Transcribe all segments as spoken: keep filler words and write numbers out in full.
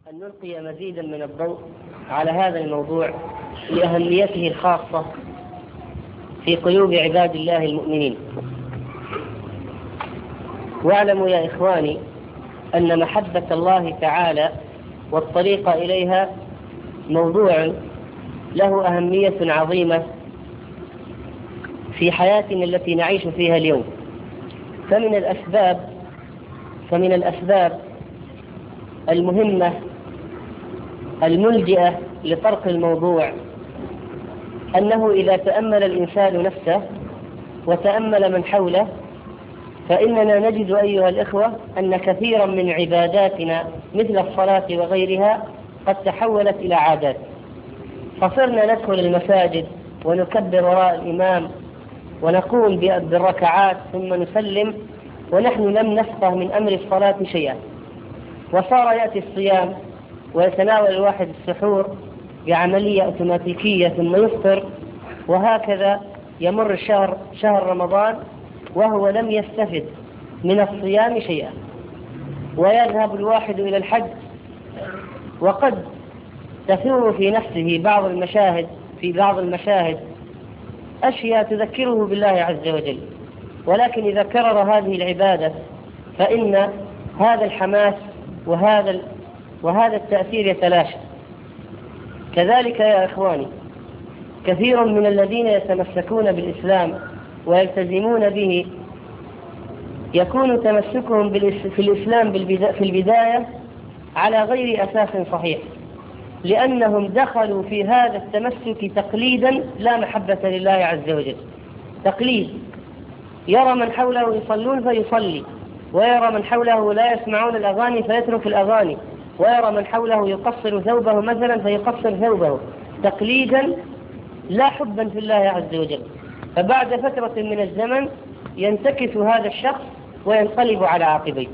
أن نلقي مزيدا من الضوء على هذا الموضوع لأهميته الخاصة في قلوب عباد الله المؤمنين. واعلموا يا إخواني أن محبة الله تعالى والطريق إليها موضوع له أهمية عظيمة في حياتنا التي نعيش فيها اليوم. فمن الأسباب فمن الأسباب المهمة الملجئة لطرق الموضوع أنه إذا تأمل الإنسان نفسه وتأمل من حوله فإننا نجد أيها الإخوة أن كثيرا من عباداتنا مثل الصلاة وغيرها قد تحولت إلى عادات، فصرنا ندخل المساجد ونكبر وراء الإمام ونقوم بالركعات ثم نسلم ونحن لم نفقه من أمر الصلاة شيئا. وصار يأتي الصيام ويتناول الواحد السحور بعملية أوتوماتيكية ثم يفطر، وهكذا يمر الشهر شهر رمضان وهو لم يستفد من الصيام شيئا. ويذهب الواحد إلى الحج وقد تثور في نفسه بعض المشاهد في بعض المشاهد أشياء تذكره بالله عز وجل، ولكن إذا كرر هذه العبادة فإن هذا الحماس وهذا وهذا التأثير يتلاشى. كذلك يا إخواني كثير من الذين يتمسكون بالإسلام ويلتزمون به يكون تمسكهم في الإسلام في البداية على غير أساس صحيح، لأنهم دخلوا في هذا التمسك تقليدا لا محبة لله عز وجل. تقليد، يرى من حوله يصلون فيصلي، ويرى من حوله لا يسمعون الأغاني فيترك الأغاني، ويرى من حوله يقصر ثوبه مثلا فيقصر ثوبه، تقليدا لا حبا في الله عز وجل. فبعد فترة من الزمن ينتكس هذا الشخص وينقلب على عاقبيه.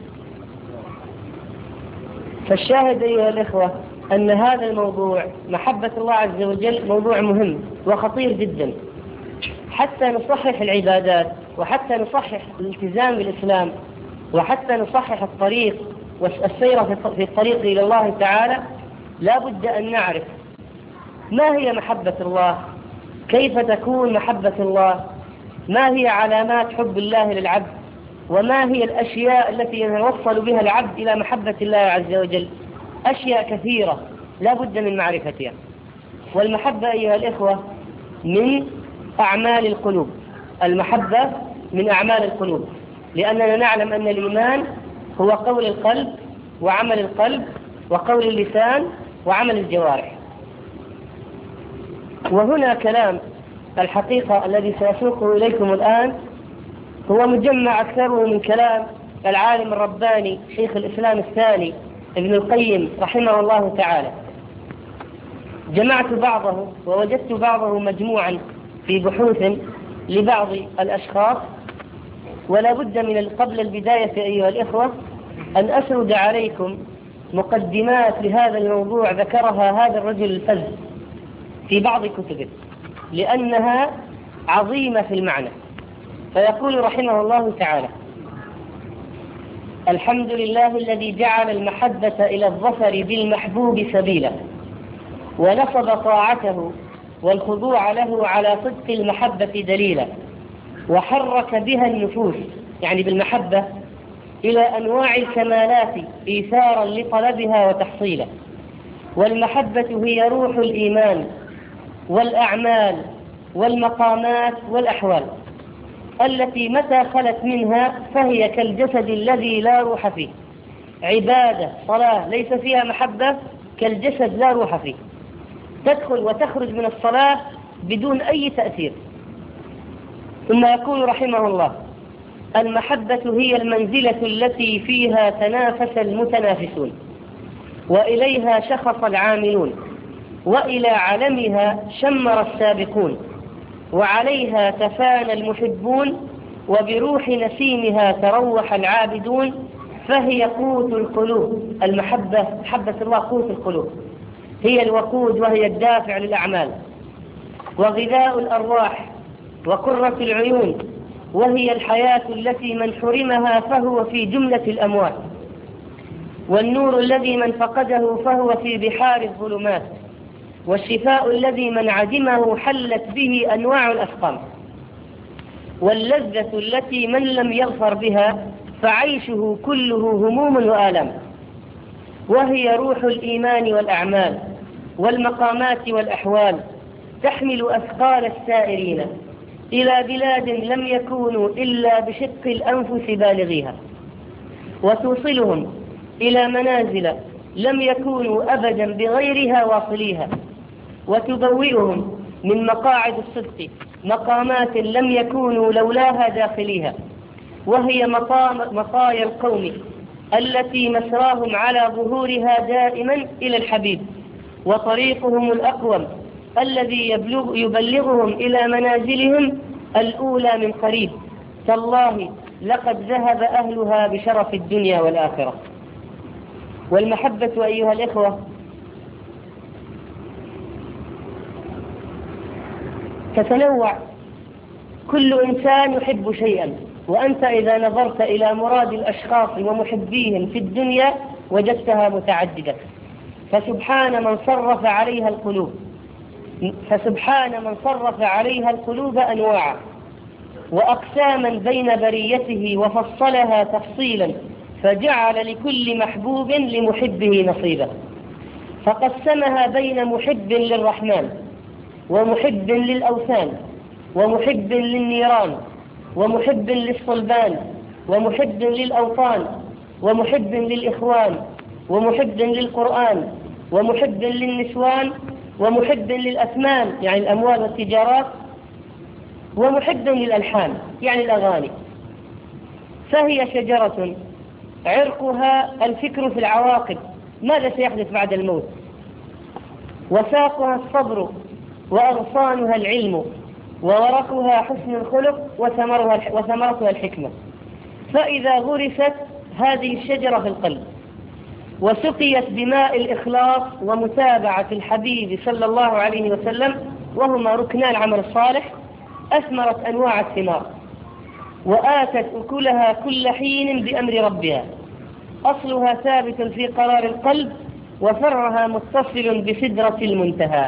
فالشاهد أيها الإخوة أن هذا الموضوع محبة الله عز وجل موضوع مهم وخطير جدا، حتى نصحح العبادات وحتى نصحح الالتزام بالإسلام وحتى نصحح الطريق والسير في الطريق إلى الله تعالى. لا بد أن نعرف ما هي محبة الله، كيف تكون محبة الله، ما هي علامات حب الله للعبد، وما هي الأشياء التي يتوصل بها العبد إلى محبة الله عز وجل. أشياء كثيرة لا بد من معرفتها. والمحبة أيها الإخوة من أعمال القلوب، المحبة من أعمال القلوب، لأننا نعلم أن الإيمان هو قول القلب وعمل القلب وقول اللسان وعمل الجوارح. وهنا كلام الحقيقة الذي سأسوقه إليكم الآن هو مجمع أكثره من كلام العالم الرباني شيخ الإسلام الثاني ابن القيم رحمه الله تعالى. جمعت بعضه ووجدت بعضه مجموعا في بحوث لبعض الأشخاص، ولا بد من قبل البداية أيها الإخوة أن أسرد عليكم مقدمات لهذا الموضوع ذكرها هذا الرجل الفذ في بعض كتبه لأنها عظيمة في المعنى. فيقول رحمه الله تعالى: الحمد لله الذي جعل المحبة إلى الظفر بالمحبوب سبيلا، ونصب طاعته والخضوع له على صدق المحبة دليلا، وحرك بها النفوس يعني بالمحبة إلى أنواع الكمالات إيثارا لطلبها وتحصيلا. والمحبة هي روح الإيمان والأعمال والمقامات والأحوال التي متى خلت منها فهي كالجسد الذي لا روح فيه. عبادة صلاة ليس فيها محبة كالجسد لا روح فيه، تدخل وتخرج من الصلاة بدون أي تأثير. ثم يقول رحمه الله: المحبة هي المنزلة التي فيها تنافس المتنافسون، وإليها شخص العاملون، وإلى علمها شمر السابقون، وعليها تفانى المحبون، وبروح نسيمها تروح العابدون، فهي قوت القلوب. المحبة محبة الله قوت القلوب، هي الوقود وهي الدافع للأعمال، وغذاء الأرواح وقرة العيون، وهي الحياة التي من حرمها فهو في جملة الأموات. والنور الذي من فقده فهو في بحار الظلمات، والشفاء الذي من عدمه حلت به أنواع الأسقام، واللذة التي من لم يظفر بها فعيشه كله هموم وآلام، وهي روح الإيمان والأعمال والمقامات والأحوال، تحمل أثقال السائرين إلى بلاد لم يكونوا إلا بشق الأنفس بالغيها، وتوصلهم إلى منازل لم يكونوا أبدا بغيرها واصليها، وتبوئهم من مقاعد الصدق مقامات لم يكونوا لولاها داخليها، وهي مطايا القوم التي مسراهم على ظهورها دائما إلى الحبيب، وطريقهم الأقوم الذي يبلغ يبلغهم إلى منازلهم الأولى من قريب. تالله لقد ذهب أهلها بشرف الدنيا والآخرة. والمحبة أيها الإخوة تتنوع، كل إنسان يحب شيئا، وأنت إذا نظرت إلى مراد الأشخاص ومحبيهم في الدنيا وجدتها متعددة، فسبحان من صرف عليها القلوب فسبحان من صرف عليها القلوب أنواعا وأقساما بين بريته، وفصلها تفصيلا، فجعل لكل محبوب لمحبه نصيبا، فقسمها بين محب للرحمن ومحب للأوثان ومحب للنيران ومحب للصلبان ومحب للأوطان ومحب للإخوان ومحب للقرآن ومحب للنسوان ومحب للأثمان يعني الأموال والتجارات ومحب للألحان يعني الأغاني. فهي شجرة عرقها الفكر في العواقب، ماذا سيحدث بعد الموت، وساقها الصبر، وأغصانها العلم، وورقها حسن الخلق، وثمرها وثمرتها الحكمة. فإذا غرست هذه الشجرة في القلب وسقيت بماء الإخلاص ومتابعة الحبيب صلى الله عليه وسلم، وهما ركنا العمل الصالح، أثمرت أنواع الثمار وآتت أكلها كل حين بأمر ربها، أصلها ثابت في قرار القلب، وفرعها متصل بسدرة المنتهى.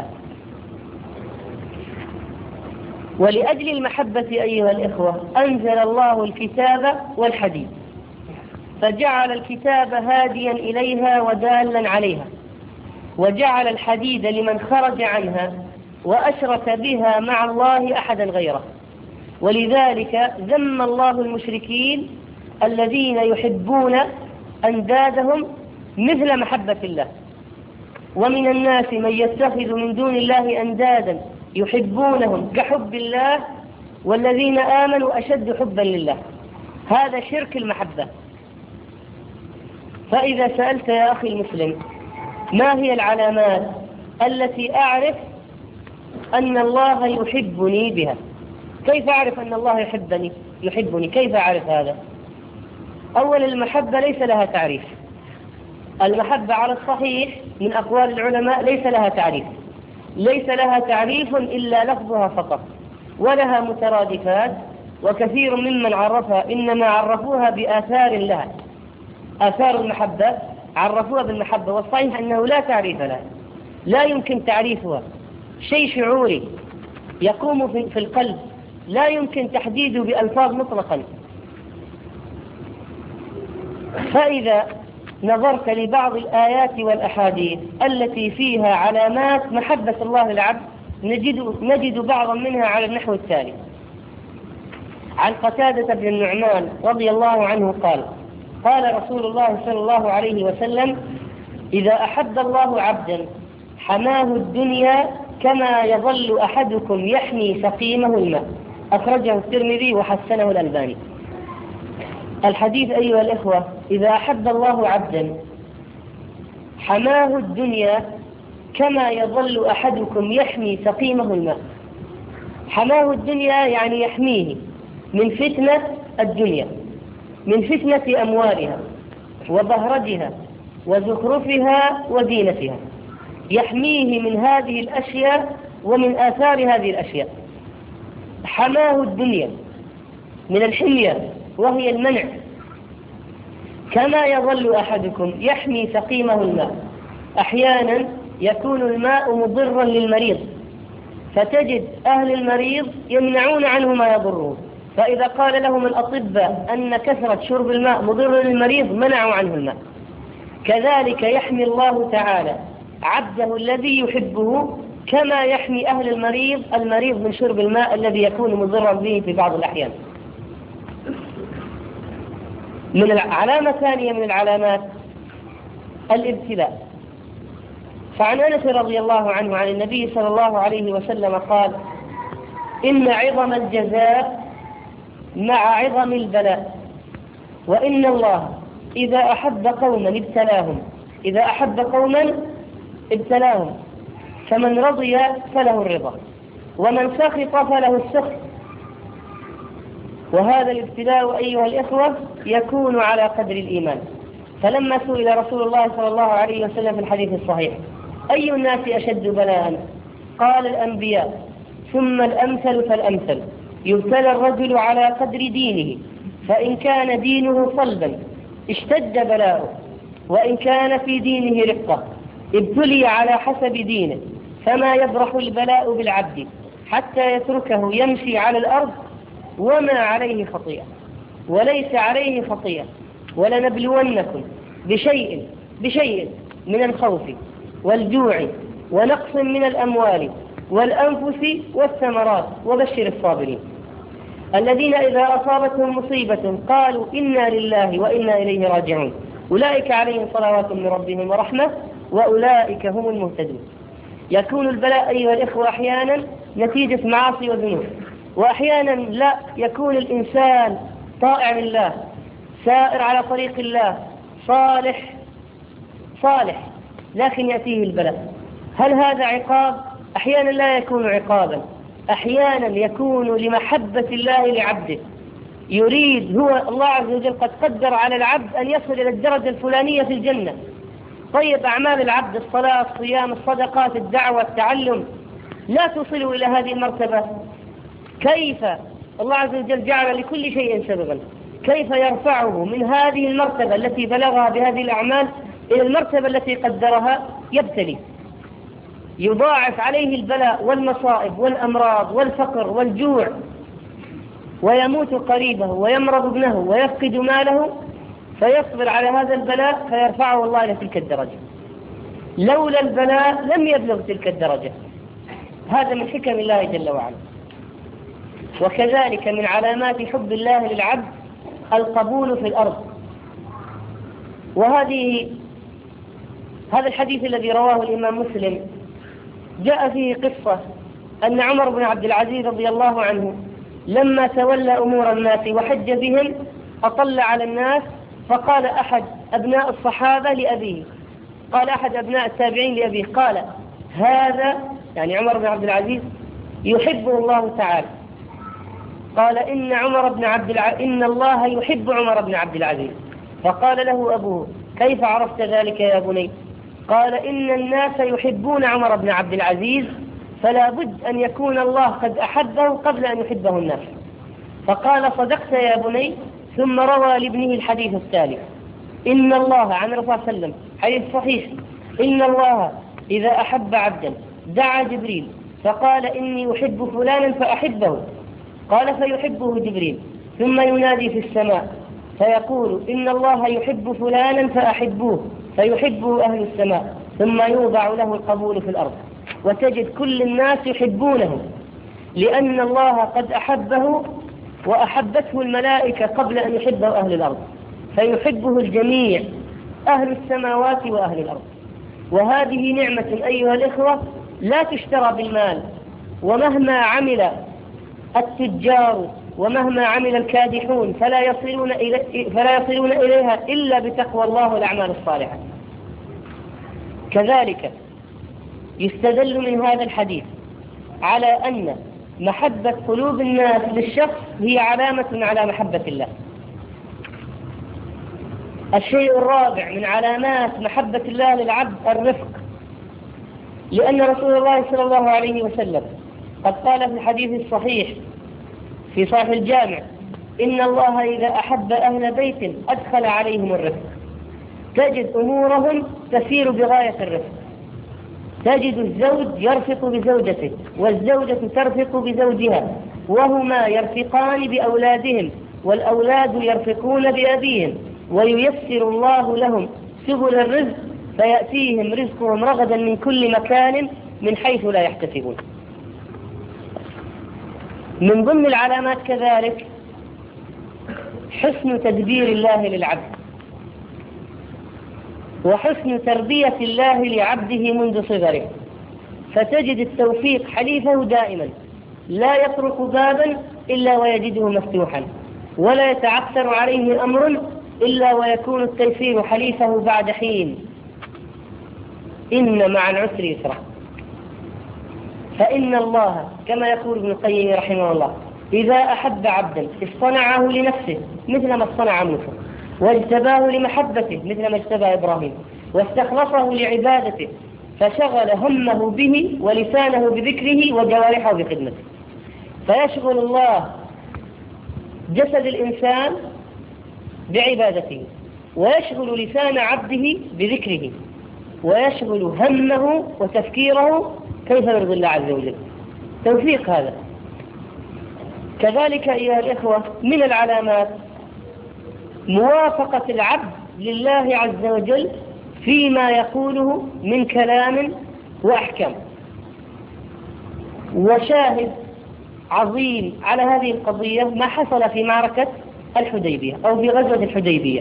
ولأجل المحبة أيها الإخوة أنزل الله الكتاب والحديث، فجعل الكتاب هاديا إليها ودالا عليها، وجعل الحديد لمن خرج عنها وأشرك بها مع الله أحدا غيره. ولذلك ذم الله المشركين الذين يحبون أندادهم مثل محبة الله. ومن الناس من يتخذ من دون الله أندادا يحبونهم كحب الله والذين آمنوا أشد حبا لله، هذا شرك المحبة. فإذا سألت يا أخي المسلم ما هي العلامات التي أعرف أن الله يحبني بها، كيف أعرف أن الله يحبني يحبني كيف أعرف هذا؟ أولا المحبة ليس لها تعريف، المحبة على الصحيح من أقوال العلماء ليس لها تعريف، ليس لها تعريف إلا لفظها فقط، ولها مترادفات، وكثير ممن عرفها إنما عرفوها بآثار لها، آثار المحبة عرفوها بالمحبة، والصحيح أنه لا تعريف لها، لا يمكن تعريفها، شيء شعوري يقوم في القلب لا يمكن تحديده بألفاظ مطلقا. فإذا نظرت لبعض الآيات والأحاديث التي فيها علامات محبة الله للعبد نجد, نجد بعضا منها على النحو التالي: عن قتادة بن النعمان رضي الله عنه قال: قال رسول الله صلى الله عليه وسلم: إذا أحب الله عبدا حماه الدنيا كما يظل أحدكم يحمي سقيمه الماء، أخرجه الترمذي وحسنه الألباني. الحديث أيها الإخوة: إذا أحب الله عبدا حماه الدنيا كما يظل أحدكم يحمي سقيمه الماء. حماه الدنيا يعني يحميه من فتنة الدنيا، من فتنة أموالها وبهرجها وزخرفها وزينتها، يحميه من هذه الأشياء ومن آثار هذه الأشياء. حماه الدنيا من الحمية وهي المنع، كما يظل أحدكم يحمي سقيمه الماء. أحيانا يكون الماء مضرا للمريض، فتجد أهل المريض يمنعون عنه ما يضره، فإذا قال لهم الأطباء أن كثرة شرب الماء مضر للمريض منعوا عنه الماء. كذلك يحمي الله تعالى عبده الذي يحبه كما يحمي أهل المريض المريض من شرب الماء الذي يكون مضرا به في بعض الأحيان. من علامة ثانية من العلامات الابتلاء. فعن أنس رضي الله عنه عن النبي صلى الله عليه وسلم قال: إن عظم الجزاء مع عظم البلاء، وإن الله إذا أحب قوما ابتلاهم إذا أحب قوما ابتلاهم فمن رضي فله الرضا ومن سخط فله السخط. وهذا الابتلاء أيها الإخوة يكون على قدر الإيمان. فلما سئل رسول الله صلى الله عليه وسلم في الحديث الصحيح: أي الناس أشد بلاء؟ قال: الأنبياء، ثم الأمثل فالأمثل، يبتلى الرجل على قدر دينه، فإن كان دينه صلبا اشتد بلاؤه، وإن كان في دينه رقة ابتلي على حسب دينه، فما يبرح البلاء بالعبد حتى يتركه يمشي على الأرض وما عليه خطيئة وليس عليه خطيئة. ولنبلونكم بشيء بشيء من الخوف والجوع ونقص من الأموال والأنفس والثمرات وبشر الصابرين الذين إذا أصابتهم مصيبة قالوا إنا لله وإنا إليه راجعون أولئك عليهم صلوات من ربهم ورحمة وأولئك هم المهتدون. يكون البلاء أيها الإخوة أحيانا نتيجة معاصي وذنوب، وأحيانا لا، يكون الإنسان طائع لله سائر على طريق الله صالح صالح لكن يأتيه البلاء. هل هذا عقاب؟ أحيانا لا يكون عقابا، أحيانا يكون لمحبة الله لعبده، يريد هو الله عز وجل قد قدر على العبد أن يصل إلى الدرجة الفلانية في الجنة. طيب أعمال العبد الصلاة الصيام الصدقات الدعوة التعلم لا تصل إلى هذه المرتبة، كيف الله عز وجل جعل لكل شيء سببا؟ كيف يرفعه من هذه المرتبة التي بلغها بهذه الأعمال إلى المرتبة التي قدرها؟ يبتلي، يضاعف عليه البلاء والمصائب والأمراض والفقر والجوع، ويموت قريبه ويمرض ابنه ويفقد ماله، فيصبر على هذا البلاء فيرفعه الله إلى تلك الدرجة. لولا البلاء لم يبلغ تلك الدرجة. هذا من حكم الله جل وعلا. وكذلك من علامات حب الله للعبد القبول في الأرض. وهذه هذا الحديث الذي رواه الإمام مسلم جاء فيه قصة أن عمر بن عبد العزيز رضي الله عنه لما تولى أمور الناس وحج بهم أطل على الناس، فقال أحد أبناء الصحابة لأبيه قال أحد أبناء التابعين لأبيه قال: هذا يعني عمر بن عبد العزيز يحبه الله تعالى. قال: إن عمر بن عبد الع... إن الله يحب عمر بن عبد العزيز. فقال له أبوه: كيف عرفت ذلك يا بني؟ قال: إن الناس يحبون عمر بن عبد العزيز، فلا بد أن يكون الله قد أحبه قبل أن يحبه الناس. فقال: صدقت يا بني. ثم روى لابنه الحديث التالي: إن الله عن الرسول صلى الله عليه وسلم، حديث صحيح: إن الله إذا أحب عبدا دعا جبريل فقال: إني أحب فلانا فأحبه. قال: فيحبه جبريل، ثم ينادي في السماء فيقول: إن الله يحب فلانا فأحبوه، فيحبه أهل السماء، ثم يوضع له القبول في الأرض، وتجد كل الناس يحبونه لأن الله قد أحبه وأحبته الملائكة قبل أن يحبه أهل الأرض، فيحبه الجميع أهل السماوات وأهل الأرض. وهذه نعمة أيها الإخوة لا تشترى بالمال، ومهما عمل التجار ومهما عمل الكادحون فلا يصلون إلي فلا يصلون إليها إلا بتقوى الله والأعمال الصالحة. كذلك يستدل من هذا الحديث على أن محبة قلوب الناس للشخص هي علامة على محبة الله. الشيء الرابع من علامات محبة الله للعبد الرفق، لأن رسول الله صلى الله عليه وسلم قد قال في الحديث الصحيح في صحيح الجامع: إن الله إذا أحب أهل بيت أدخل عليهم الرفق، تجد أمورهم تسير بغاية الرفق، تجد الزوج يرفق بزوجته والزوجة ترفق بزوجها، وهما يرفقان بأولادهم والأولاد يرفقون بأبيهم، وييسر الله لهم سبل الرزق فيأتيهم رزقهم رغدا من كل مكان من حيث لا يحتسبون. من ضمن العلامات كذلك حسن تدبير الله للعبد وحسن تربية الله لعبده منذ صغره، فتجد التوفيق حليفه دائما، لا يطرق بابا إلا ويجده مفتوحا، ولا يتعثر عليه أمر إلا ويكون التيسير حليفه بعد حين. إن مع العسر يسرا، فإن الله كما يقول ابن القيم رحمه الله إذا أحب عبدا اصطنعه لنفسه مثل ما اصطنع موسى، واجتباه لمحبته مثل ما اجتبى إبراهيم، واستخلصه لعبادته فشغل همه به ولسانه بذكره وجوارحه بخدمته. فيشغل الله جسد الإنسان بعبادته، ويشغل لسان عبده بذكره، ويشغل همه وتفكيره كيف يرضي الله عز وجل. توفيق هذا. كذلك أيها الإخوة من العلامات موافقة العبد لله عز وجل فيما يقوله من كلام وأحكام. وشاهد عظيم على هذه القضية ما حصل في معركة الحديبية أو في غزوة الحديبية.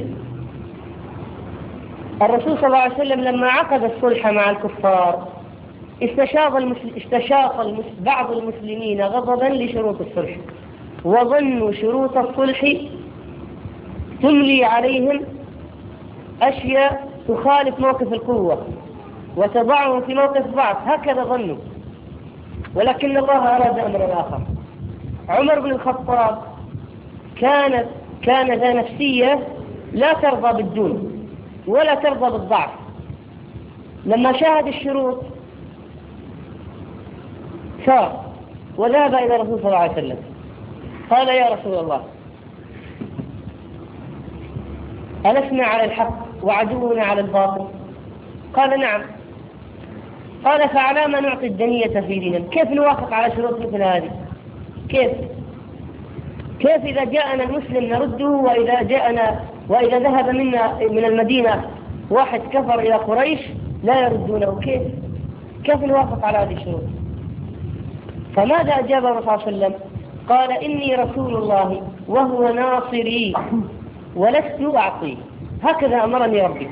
الرسول صلى الله عليه وسلم لما عقد الصلح مع الكفار استشاط المسل... استشاط المس... بعض المسلمين غضبا لشروط الصلح، وظنوا شروط الصلح تملي عليهم أشياء تخالف موقف القوة وتضعهم في موقف ضعف، هكذا ظنوا. ولكن الله أراد أمرا آخر. عمر بن الخطاب كانت كان ذا نفسية لا ترضى بالدون ولا ترضى بالضعف. لما شاهد الشروط سار وذهب إلى الرسول صلى الله عليه وسلم قال يا رسول الله ألسنا على الحق وعدونا على الباطل؟ قال نعم. قال فعلى ما نعطي الدنية في ديننا؟ كيف نوافق على شروط مثل هذه؟ كيف كيف إذا جاءنا المسلم نرده، وإذا جاءنا وإذا ذهب منا من المدينة واحد كفر إلى قريش لا يردونه؟ كيف كيف نوافق على هذه الشروط؟ فماذا أجاب الرسول صلى الله عليه وسلم؟ قال إني رسول الله وهو ناصري ولست أعطيه، هكذا أمرني ربي.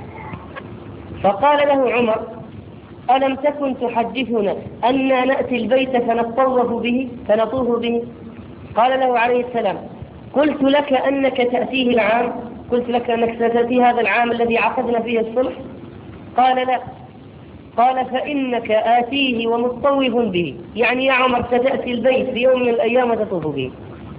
فقال له عمر ألم تكن تحدثنا أننا نأتي البيت فنطوف به فنطوف به؟ قال له عليه السلام قلت لك أنك تأتيه العام قلت لك أنك ستأتي هذا العام الذي عقدنا فيه الصلح؟ قال لا. قال فإنك آتيه ومطوف به، يعني يا عمر ستأتي البيت في يوم من الأيام وتطوف به.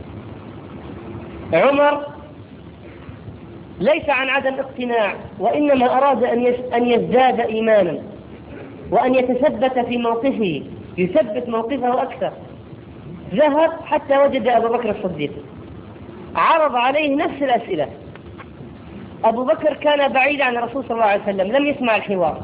عمر ليس عن عدم اقتناع، وإنما أراد أن يزداد إيمانا وأن يتثبت في موقفه، يثبت موقفه أكثر. ذهب حتى وجد أبو بكر الصديق، عرض عليه نفس الأسئلة. أبو بكر كان بعيد عن الرسول صلى الله عليه وسلم، لم يسمع الحوار.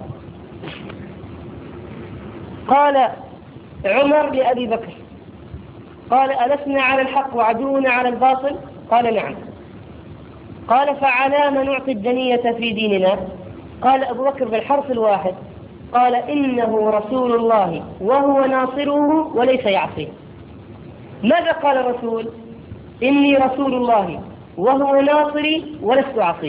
قال عمر لأبي بكر قال ألسنا على الحق وعدونا على الباطل؟ قال نعم. قال فعلى ما نعطي الدنية في ديننا؟ قال أبو بكر بالحرف الواحد قال إنه رسول الله وهو ناصره وليس يعصيه. ماذا قال الرسول؟ إني رسول الله وهو ناصري ولست أعصيه.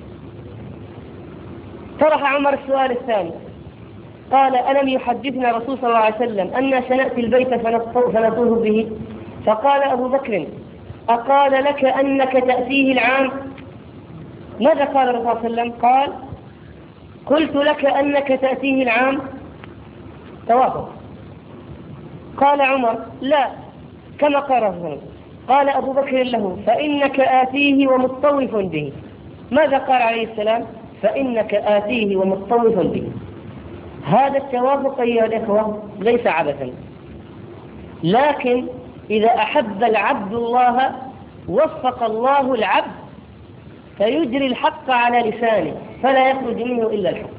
طرح عمر السؤال الثاني قال ألم يحدثنا الرسول صلى الله عليه وسلم أن سنأتي البيت فنطوف به؟ فقال أبو بكر أقال لك أنك تأتيه العام؟ ماذا قال الرسول صلى الله عليه وسلم؟ قال قلت لك أنك تأتيه العام. توافق. قال عمر لا كما قال الرسول. قال أبو بكر له فإنك آتيه ومطوف به. ماذا قال عليه السلام؟ فإنك آتيه ومطوف به. هذا التوافق أيها الإخوة ليس عبثا، لكن إذا أحب العبد الله وفق الله العبد فيجري الحق على لسانه فلا يخرج منه إلا الحق.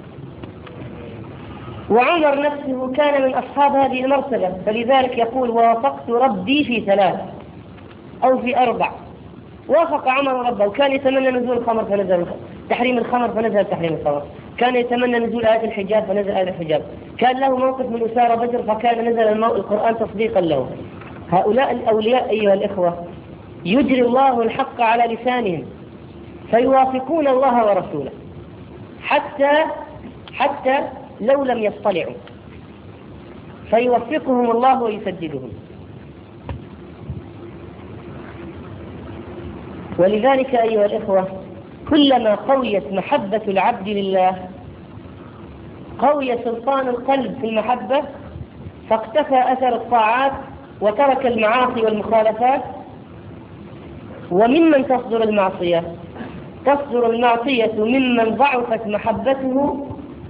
وعمر نفسه كان من أصحاب هذه المرتبة، فلذلك يقول وافقت ربي في ثلاث أو في أربع. وافق عمر ربه، وكان يتمنى نزول الخمر فنزل تحريم الخمر فنزل تحريم الخمر، كان يتمنى نزول آية الحجاب فنزل آية الحجاب، كان له موقف من أسارة بدر فكان نزل القرآن تصديقا له. هؤلاء الأولياء أيها الإخوة يجري الله الحق على لسانهم فيوافقون الله ورسوله حتى حتى لو لم يطلعوا، فيوفقهم الله ويسددهم. ولذلك أيها الإخوة كلما قويت محبة العبد لله قوي سلطان القلب في المحبة، فاقتفى أثر الطاعات وترك المعاصي والمخالفات. وممن تصدر المعصية تصدر المعصية ممن ضعفت محبته.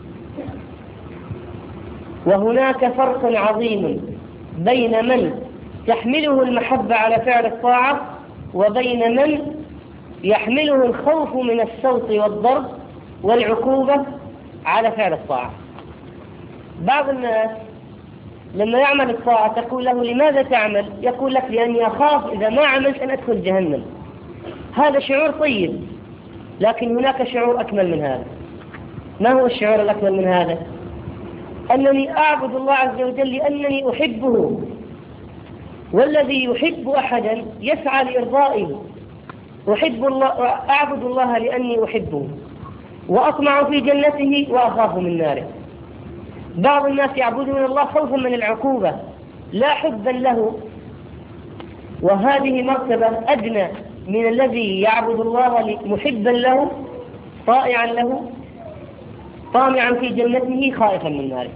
وهناك فرق عظيم بين من تحمله المحبة على فعل الطاعة وبين من يحمله الخوف من السوط والضرب والعقوبة على فعل الطاعة. بعض الناس لما يعمل الطاعة تقول له لماذا تعمل؟ يقول لك لأني أخاف إذا ما عملت أن أدخل جهنم. هذا شعور طيب، لكن هناك شعور أكمل من هذا. ما هو الشعور الأكمل من هذا؟ أنني أعبد الله عز وجل لأنني أحبه، والذي يحب أحدا يسعى لإرضائه. أحب الله، أعبد الله لأني أحبه وأطمع في جنته وأخاف من ناره. بعض الناس يعبدون الله خوفا من العقوبة لا حبا له، وهذه مرتبة أدنى من الذي يعبد الله محبا له طائعا له طامعا في جنته خائفا من ناره.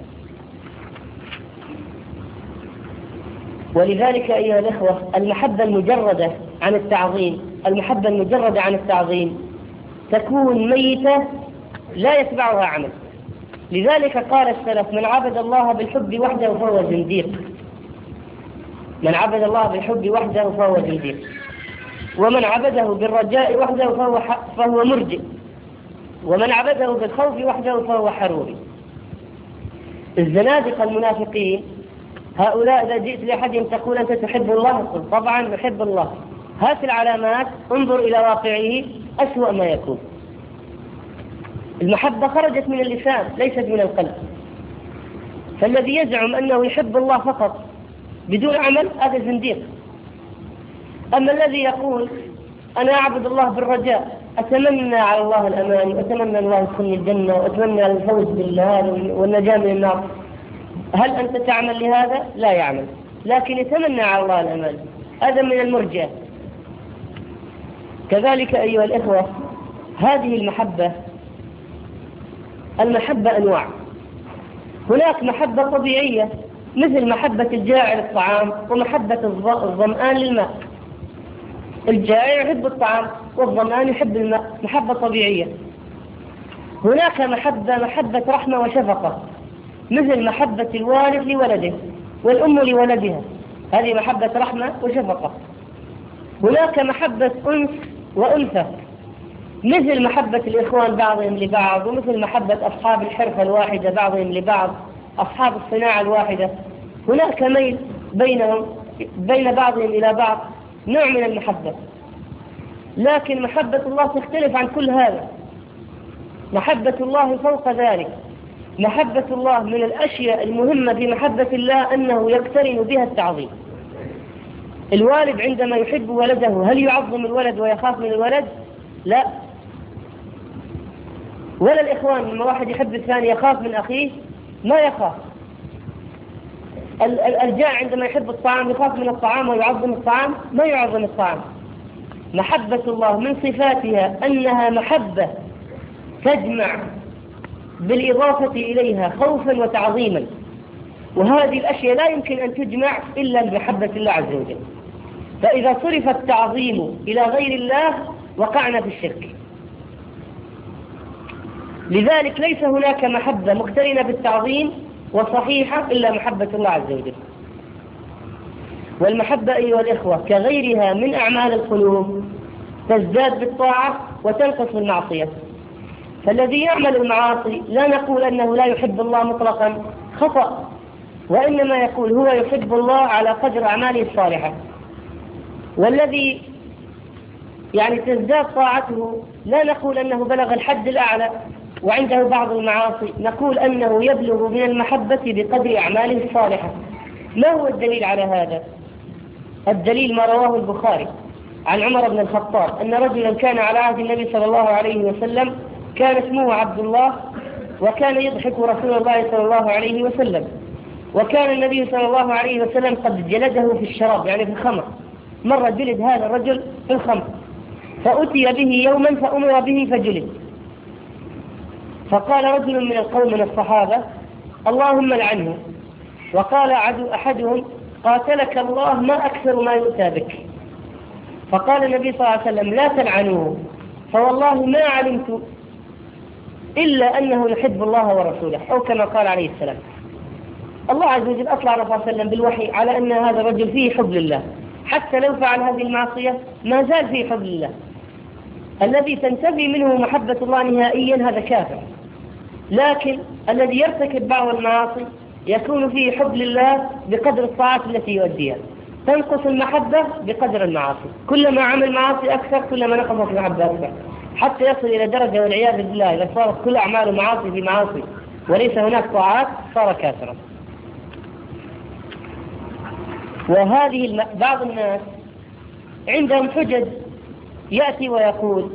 ولذلك أيها الأخوة المحبة المجردة عن التعظيم المحبة المجردة عن التعظيم تكون ميتة لا يتبعها عمل. لذلك قال السلف من عبد الله بالحب وحده فهو زنديق. من عبد الله بالحب وحده فهو زنديق، ومن عبده بالرجاء وحده فهو, فهو مرجئ، ومن عبده بالخوف وحده فهو حروري. الزنادقة المنافقين هؤلاء إذا جئت لأحدهم تقول أنت تحب الله؟ قل طبعا نحب الله. هات العلامات، انظر إلى واقعه أسوأ ما يكون. المحبة خرجت من اللسان ليست من القلب. فالذي يزعم أنه يحب الله فقط بدون عمل هذا زنديق. أما الذي يقول أنا أعبد الله بالرجاء، أتمنى على الله الأمان وأتمنى الله يدخلني الجنة وأتمنى الفوز بالله والنجاة من النار، هل أنت تعمل لهذا؟ لا يعمل، لكن يتمنى على الله الأمان. هذا من المرجئة. كذلك أيها الإخوة هذه المحبة المحبة أنواع. هناك محبة طبيعية مثل محبة الجائع للطعام ومحبة الظمآن للماء. الجائع يحب الطعام والظمآن يحب الماء، محبة طبيعية. هناك محبة محبة رحمة وشفقة مثل محبة الوالد لولده والأم لولدها، هذه محبة رحمة وشفقة. هناك محبة أنس وألفة مثل محبة الإخوان بعضهم لبعض، ومثل محبة أصحاب الحرفة الواحدة بعضهم لبعض، أصحاب الصناعة الواحدة. هناك ميل بينهم بين بعضهم إلى بعض، نوع من المحبة. لكن محبة الله تختلف عن كل هذا. محبة الله فوق ذلك. محبة الله من الأشياء المهمة في محبة الله أنه يقترن بها التعظيم. الوالد عندما يحب ولده هل يعظم الولد ويخاف من الولد؟ لا. ولا الإخوان لما واحد يحب الثاني يخاف من أخيه؟ ما يخاف. الجائع عندما يحب الطعام يخاف من الطعام ويعظم الطعام؟ ما يعظم الطعام. محبة الله من صفاتها أنها محبة تجمع بالإضافة إليها خوفا وتعظيما، وهذه الأشياء لا يمكن أن تجمع إلا بمحبة الله عز وجل. فإذا صرف التعظيم إلى غير الله وقعنا في الشرك. لذلك ليس هناك محبة مقترنة بالتعظيم وصحيحة إلا محبة الله عز وجل. والمحبة أيها الإخوة كغيرها من أعمال القلوب تزداد بالطاعة وتنقص بالمعصية. فالذي يعمل المعاصي لا نقول أنه لا يحب الله مطلقا، خطأ، وإنما يقول هو يحب الله على قدر أعماله الصالحة. والذي يعني تزداد طاعته لا نقول أنه بلغ الحد الأعلى وعنده بعض المعاصي، نقول أنه يبلغ من المحبة بقدر أعماله الصالحة. ما هو الدليل على هذا؟ الدليل ما رواه البخاري عن عمر بن الخطاب أن رجلا كان على عهد النبي صلى الله عليه وسلم كان اسمه عبد الله، وكان يضحك رسول الله صلى الله عليه وسلم، وكان النبي صلى الله عليه وسلم قد جلده في الشراب يعني في الخمر، مرة جلد هذا الرجل في الخمر، فأتي به يوما فأمر به فجلد. فقال رجل من القوم من الصحابة اللهم لعنه، وقال أحدهم قاتلك الله ما أكثر ما يؤتى بك. فقال النبي صلى الله عليه وسلم لا تلعنوه، فوالله ما علمت إلا أنه يحب الله ورسوله، أو كما قال عليه السلام. الله عز وجل أطلع الرسول صلى الله عليه وسلم بالوحي على أن هذا الرجل فيه حب لله، حتى لو فعل هذه المعصية ما زال فيه حب لله. الذي تنتفي منه محبة الله نهائيا هذا كافر، لكن الذي يرتكب بعض المعاصي يكون فيه حب لله بقدر الطاعات التي يؤديها، تنقص المحبة بقدر المعاصي، كلما عمل معاصي أكثر كلما نقصت المحبة أكثر، حتى يصل إلى درجة والعياذ بالله إذا صارت كل أعماله معاصي في معاصي وليس هناك طاعات صار كافرا. وهذه الم... بعض الناس عندهم حجج، يأتي ويقول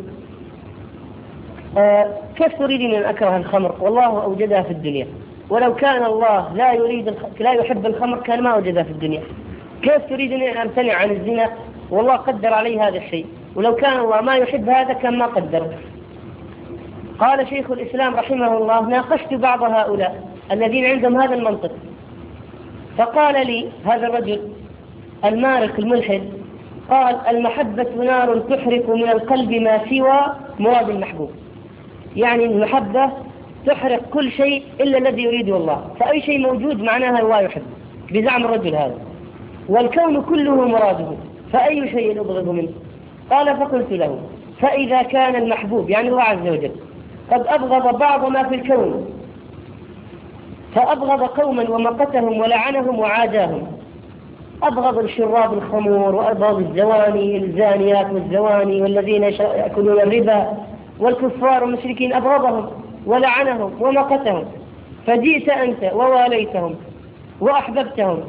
آه كيف تريدين أن أكره الخمر والله أوجدها في الدنيا، ولو كان الله لا يريد الخ... لا يحب الخمر كان ما وجدها في الدنيا. كيف تريدين أن أمتنع عن الزنا والله قدر علي هذا الشيء، ولو كان الله ما يحب هذا كان ما قدر. قال شيخ الإسلام رحمه الله ناقشت بعض هؤلاء الذين عندهم هذا المنطق، فقال لي هذا الرجل المارق الملحد قال المحبة نار تحرق من القلب ما سوى مراد المحبوب، يعني المحبة تحرق كل شيء إلا الذي يريده الله، فأي شيء موجود معناها الله يحب بزعم الرجل هذا، والكون كله مراده، فأي شيء أبغض منه. قال فقلت له فإذا كان المحبوب يعني الله عز وجل قد أبغض بعض ما في الكون، فأبغض قوما ومقتهم ولعنهم وعاداهم، أبغض الشراب الخمور وأبغض الزواني الزانيات والزواني والذين يأكلون الربا والكفار والمشركين، أبغضهم ولعنهم ومقتهم، فجئت أنت وواليتهم وأحببتهم،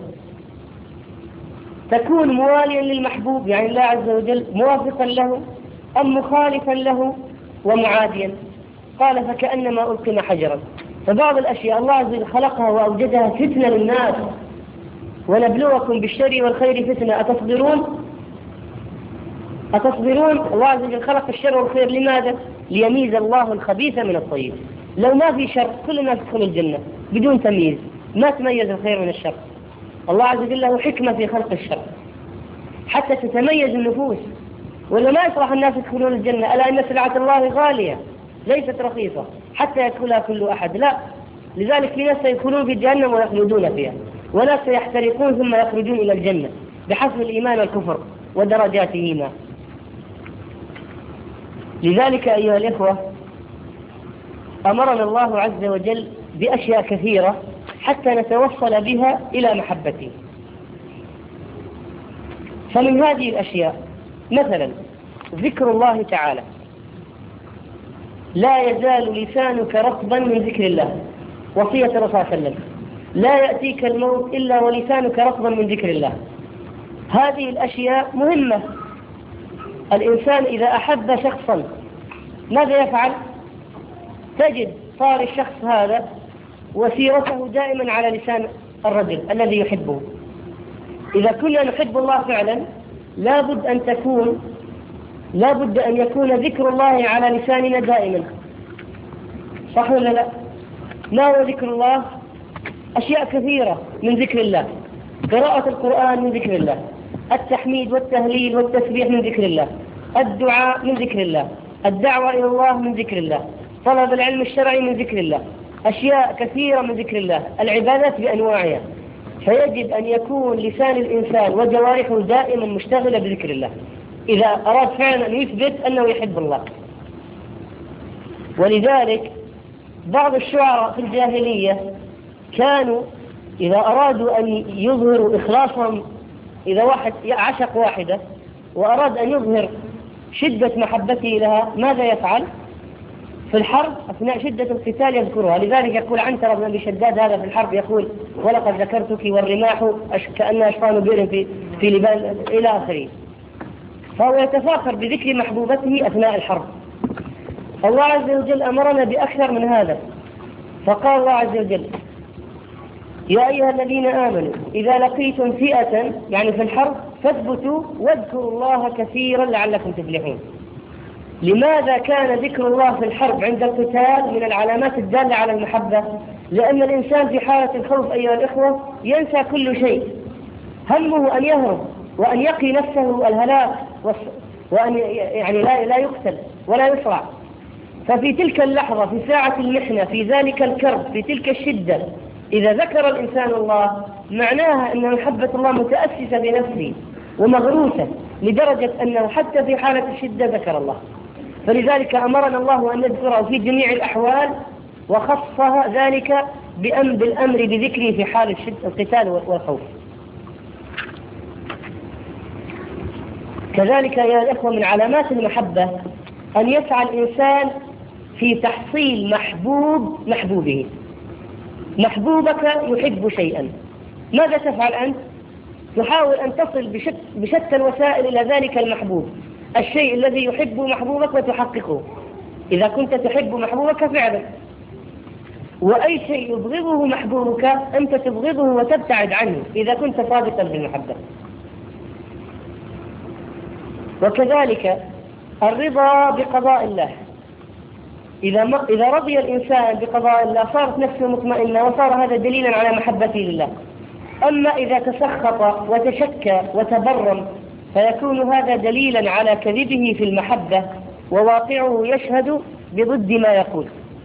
تكون مواليا للمحبوب يعني الله عز وجل موافقا له أم مخالفا له ومعاديا؟ قال فكأنما ألقم حجرا. فبعض الأشياء الله عز وجل خلقها وأوجدها فتنة للناس، ونبلوكم بالشر والخير فتنة أتصبرون أتصبرون الله عز وجل خلق الشر والخير لماذا؟ ليميز الله الخبيث من الطيب. لو ما في شر كل الناس يدخلوا الجنة بدون تمييز، ما تميز الخير من الشر. الله عز وجل له حكمة في خلق الشر حتى تتميز النفوس، ولا ما يصلح الناس يدخلون الجنة، ألا إن سلعة الله غالية ليست رخيصة حتى يدخلها كل أحد، لا. لذلك في ناس سيدخلون في جهنم ويخلدون فيها، وناس سيحترقون ثم يخرجون إلى الجنة بحسب الإيمان والكفر ودرجاتهما. لذلك أيها الإخوة أمرنا الله عز وجل بأشياء كثيرة حتى نتوصل بها إلى محبته. فمن هذه الأشياء مثلا ذكر الله تعالى، لا يزال لسانك رطبا من ذكر الله، وصية الرسول صلى الله عليه وسلم لا يأتيك الموت إلا ولسانك رطبا من ذكر الله. هذه الأشياء مهمة. الإنسان إذا أحب شخصا ماذا يفعل؟ تجد صار الشخص هذا وسيرته دائما على لسان الرجل الذي يحبه. إذا كنا نحب الله فعلا لابد أن تكون لابد أن يكون ذكر الله على لساننا دائما، صح ولا لا؟ ما هو ذكر الله؟ أشياء كثيرة من ذكر الله، قراءة القرآن من ذكر الله، التحميد والتهليل والتسبيح من ذكر الله، الدعاء من ذكر الله، الدعوة إلى الله من ذكر الله، طلب العلم الشرعي من ذكر الله، أشياء كثيرة من ذكر الله، العبادات بأنواعها. فيجب أن يكون لسان الإنسان وجوارحه دائما مشتغلة بذكر الله إذا أراد فعلا أن يثبت أنه يحب الله. ولذلك بعض الشعراء في الجاهلية كانوا إذا أرادوا أن يظهروا إخلاصهم، إذا واحد عشق واحدة وأراد أن يظهر شدة محبته لها، ماذا يفعل؟ في الحرب أثناء شدة القتال يذكرها. لذلك يقول عنترة بن أبي شداد هذا في الحرب يقول: ولقد ذكرتك والرماح كأنها أشفان بئر في في لبان إلى آخره. فهو يتفاخر بذكر محبوبته أثناء الحرب. الله عز وجل أمرنا بأكثر من هذا، فقال الله عز وجل: يا أيها الذين آمنوا إذا لقيتم فئة، يعني في الحرب، فاثبتوا واذكروا الله كثيرا لعلكم تفلحون. لماذا كان ذكر الله في الحرب عند القتال من العلامات الدالة على المحبة؟ لأن الإنسان في حالة الخوف أيها الإخوة ينسى كل شيء، همه أن يهرب وأن يقي نفسه الهلاك وأن يعني لا لا يقتل ولا يصرع. ففي تلك اللحظة، في ساعة المحنة، في ذلك الكرب، في تلك الشدة، إذا ذكر الإنسان الله معناها أن محبة الله متأسسة بنفسه ومغروسة لدرجة أنه حتى في حالة الشدة ذكر الله. فلذلك أمرنا الله أن نذكره في جميع الأحوال، وخصها ذلك بالأمر بذكره في حال الشدة القتال والخوف. كذلك يا الأخوة من علامات المحبة أن يسعى الإنسان في تحصيل محبوب محبوبه. محبوبك يحب شيئا، ماذا تفعل أنت؟ تحاول أن تصل بشت بشتى الوسائل إلى ذلك المحبوب، الشيء الذي يحب محبوبك وتحققه إذا كنت تحب محبوبك فعلا. وأي شيء يبغضه محبوبك أنت تبغضه وتبتعد عنه إذا كنت صادقا بالمحبة. وكذلك الرضا بقضاء الله، إذا ما إذا رضي الإنسان بقضاء الله صارت نفسه مطمئنة وصار هذا دليلا على محبته لله. أما إذا تسخط وتشكى وتبرم فيكون هذا دليلا على كذبه في المحبة، وواقعه يشهد بضد ما يقول.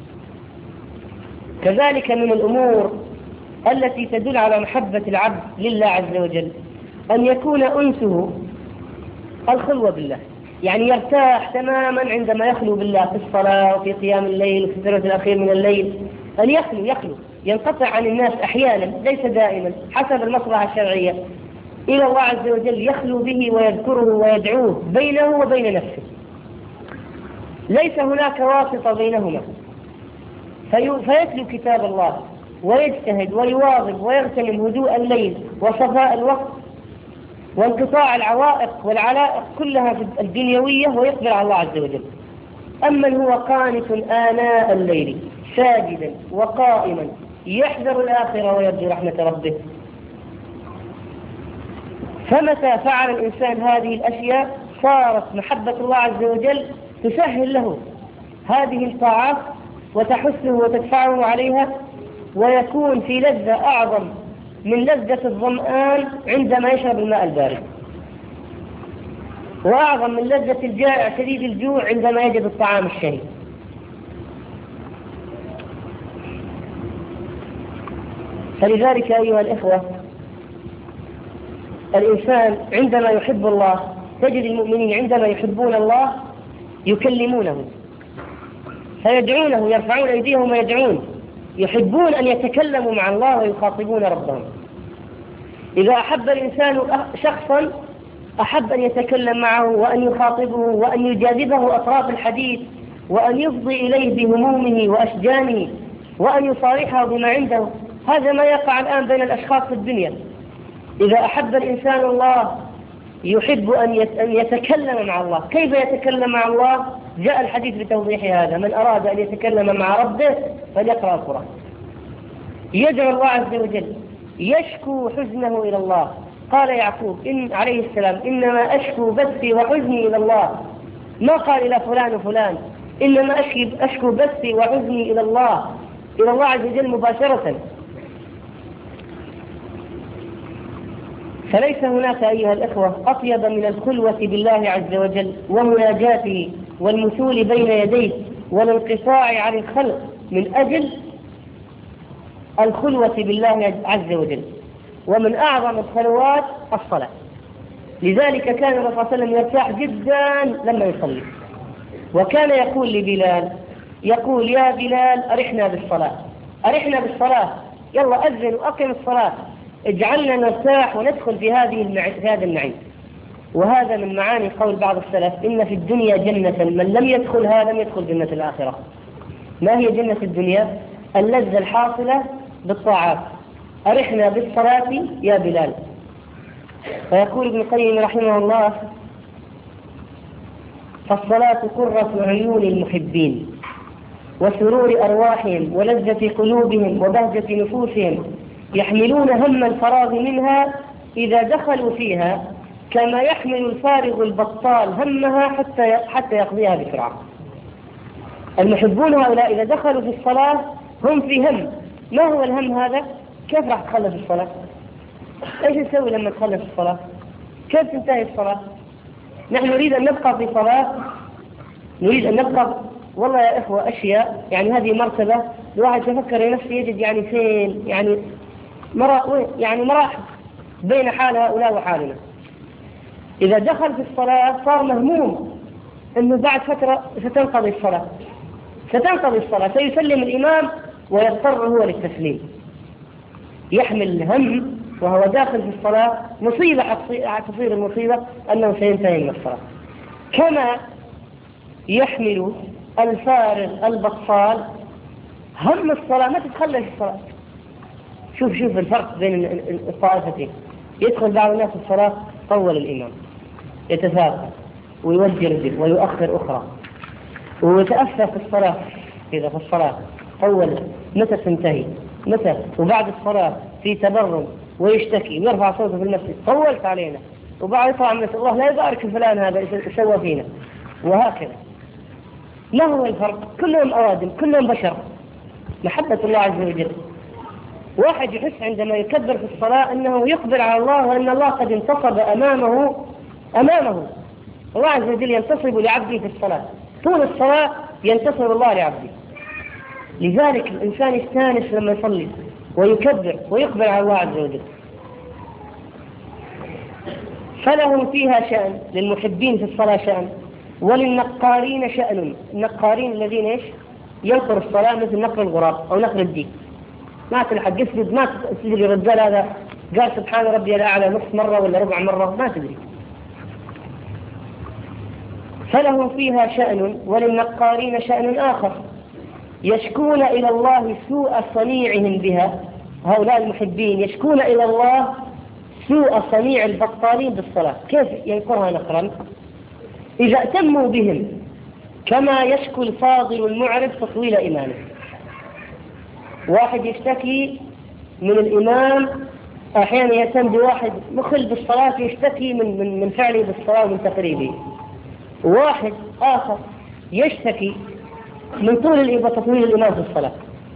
كذلك من الأمور التي تدل على محبة العبد لله عز وجل أن يكون أنسه الخلوة بالله، يعني يرتاح تماما عندما يخلو بالله في الصلاة وفي قيام الليل وفي الثلث الأخير من الليل، أن يخلو يخلو ينقطع عن الناس أحيانا ليس دائما حسب المصلحة الشرعية إلى الله عز وجل، يخلو به ويذكره ويدعوه بينه وبين نفسه، ليس هناك واسطة بينهما، فيتلو كتاب الله ويجتهد ويواظب ويغتنم هدوء الليل وصفاء الوقت وانقطاع العوائق والعلائق كلها الدنيوية ويقبل على الله عز وجل. أما هو قانت آناء الليل ساجدا وقائما يحذر الآخرة ويرجو رحمة ربه، فمتى فعل الإنسان هذه الأشياء صارت محبة الله عز وجل تسهل له هذه الطاعات وتحثه وتدفعه عليها، ويكون في لذة أعظم من لذة الظمآن عندما يشرب الماء البارد، وأعظم من لذة الجائع شديد الجوع عندما يجد الطعام الشهي. فلذلك أيها الإخوة الإنسان عندما يحب الله، تجد المؤمنين عندما يحبون الله يكلمونه فيدعونه، يرفعون أيديهم ويدعون، يحبون أن يتكلموا مع الله ويخاطبون ربهم. إذا أحب الإنسان شخصا أحب أن يتكلم معه وأن يخاطبه وأن يجاذبه أطراف الحديث وأن يفضي إليه بهمومه وأشجانه وأن يصارحه بما عنده. هذا ما يقع الآن بين الأشخاص في الدنيا. إذا أحب الإنسان الله يحب أن يتكلم مع الله. كيف يتكلم مع الله؟ جاء الحديث بتوضيح هذا: من أراد أن يتكلم مع ربه فليقرأ القرآن. يدعو الله عز وجل، يشكو حزنه إلى الله. قال يعقوب إن عليه السلام: إنما أشكو بثي وحزني إلى الله. ما قال إلى فلان وفلان، إنما أشكو بثي وحزني إلى الله، إلى الله عز وجل مباشرة. فليس هناك أيها الإخوة أطيب من الخلوة بالله عز وجل ومناجاته والمثول بين يديه والانقطاع عن الخلق من أجل الخلوة بالله عز وجل. ومن أعظم الخلوات الصلاة. لذلك كان الرسول صلى الله عليه وسلم يرتاح جدا لما يصلي، وكان يقول لبلال، يقول يا بلال أرحنا بالصلاة، أرحنا بالصلاة، يلا أذن وأقم الصلاة، اجعلنا نرتاح وندخل في هذه في هذا النعيم. وهذا من معاني قول بعض السلف إن في الدنيا جنة من لم يدخلها لم يدخل جنة الآخرة. ما هي جنة الدنيا؟ اللذة الحاصلة بالطاعات. أرحنا بالصلاة يا بلال. فيقول ابن القيم رحمه الله فالصلاة قرة عيون المحبين وسرور أرواحهم ولذة قلوبهم وبهجة نفوسهم، يحملون هم الفراغ منها إذا دخلوا فيها كما يحمل الفارغ البطال همها حتى حتى يقضيها بسرعة. المحبون هؤلاء إذا دخلوا في الصلاة هم في هم. ما هو الهم هذا؟ كيف راح تخلص الصلاة؟ ايش نسوي لما تخلص الصلاة؟ كيف تنتهي الصلاة؟ نحن نريد أن نبقى في صلاة، نريد أن نبقى. والله يا إخوة أشياء يعني هذه مرتبة الواحد يفكر نفسه يجد يعني فين يعني مرا يعني مراحل بين حال هؤلاء وحالنا. إذا دخل في الصلاة صار مهموم أنه بعد فترة ستنقضي الصلاة، ستنقضي الصلاة، سيسلم الإمام ويضطر هو للتسليم. يحمل الهم وهو داخل في الصلاة مصيبة تصير المصيبة أنه سينتهي من الصلاة. كما يحمل الفارغ البطال هم الصلاة ما تتخلى في الصلاة. شوف شوف الفرق بين الطائفتين. يدخل بعض الناس في الصلاة طول الإمام، يتفاقم ويوجه رجل ويؤخر أخرى ويتأثر في الصلاة. إذا في الصلاة طول متى تنتهي متى؟ وبعد الصلاة في تبرم ويشتكي ويرفع صوته في المسجد طولت علينا، وبعد يطلع من الله لا يبارك فلان هذا سوى فينا، وهكذا. ما هو الفرق؟ كلهم أوادم، كلهم بشر. محبة الله عز وجل. واحد يحس عندما يكبر في الصلاة أنه يقبل على الله وأن الله قد انتصب أمامه أمامه الله عز وجل ينتصب لعبده في الصلاة. طول الصلاة ينتصر الله لعبده. لذلك الإنسان يستانس لما يصلي ويكبر ويقبل على الله عز وجل. فلهم فيها شأن، للمحبين في الصلاة شأن، وللنقارين شأن. النقارين الذين إيش؟ ينقر الصلاة مثل نقر الغراب أو نقر الديك. ما تلحق يسجد، ما تدري الرجال هذا قال سبحان ربي الأعلى نصف مرة ولا ربع مرة، ما تدري. فلهم فيها شأن وللنقارين شأن آخر، يشكون إلى الله سوء صنيعهم بها. هؤلاء المحبين يشكون إلى الله سوء صنيع البطالين بالصلاة. كيف ينقرها نقرا؟ إذا اهتموا بهم كما يشكو الفاضل المعرض تطويل إمامه. واحد يشتكي من الإمام، أحيانا يهتم بواحد مخل بالصلاة يشتكي من من من فعله بالصلاة ومن تقريبه. واحد آخر يشتكي من طول تطويل الإمام في الصلاة.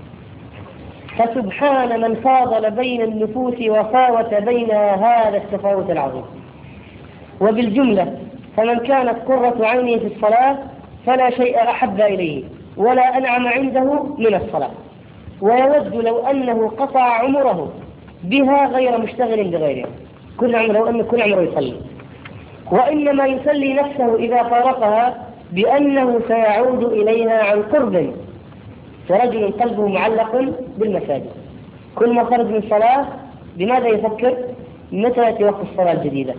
فسبحان من فاضل بين النفوس وفاوت بين هذا التفاوت العظيم. وبالجملة فمن كانت قرة عينه في الصلاة فلا شيء أحب إليه ولا أنعم عنده من الصلاة، ويود لو أنه قطع عمره بها غير مشتغل بغيرها. كل عمره لو أنه كل عمره يصلي، وإنما يسلي نفسه إذا فارقها بأنه سيعود إليها عن قرب، ورجل قلبه معلق بالمساجد. كل ما خرج من صلاة بماذا يفكر؟ متى يأتي وقت الصلاة الجديدة؟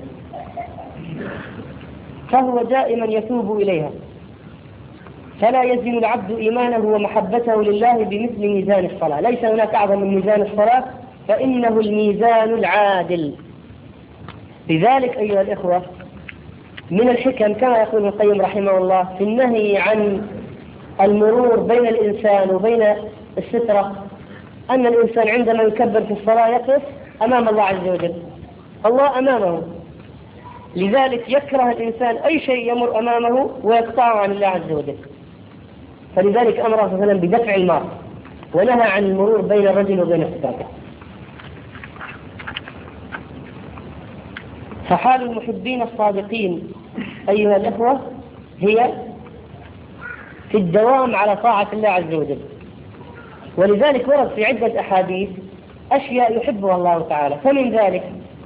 فهو دائما يتوب إليها. فلا يزن العبد إيمانه ومحبته لله بمثل ميزان الصلاة. ليس هناك أعظم من ميزان الصلاة، فإنه الميزان العادل. لذلك أيها الإخوة من الحكم كما يقول ابن القيم رحمه الله في النهي عن المرور بين الإنسان وبين السترة أن الإنسان عندما يكبر في الصلاة يقف أمام الله عز وجل، الله أمامه. لذلك يكره الإنسان أي شيء يمر أمامه ويقطعه عن الله عز وجل. فلذلك أمر صلى الله عليه وسلم بدفع المار ونهى عن المرور بين الرجل وبين السترة. فحال المحبين الصادقين أيها الأخوة هي في الدوام على طاعة الله عز وجل. ولذلك ورد في عدة أحاديث أشياء يحبها الله تعالى. فمن ذلك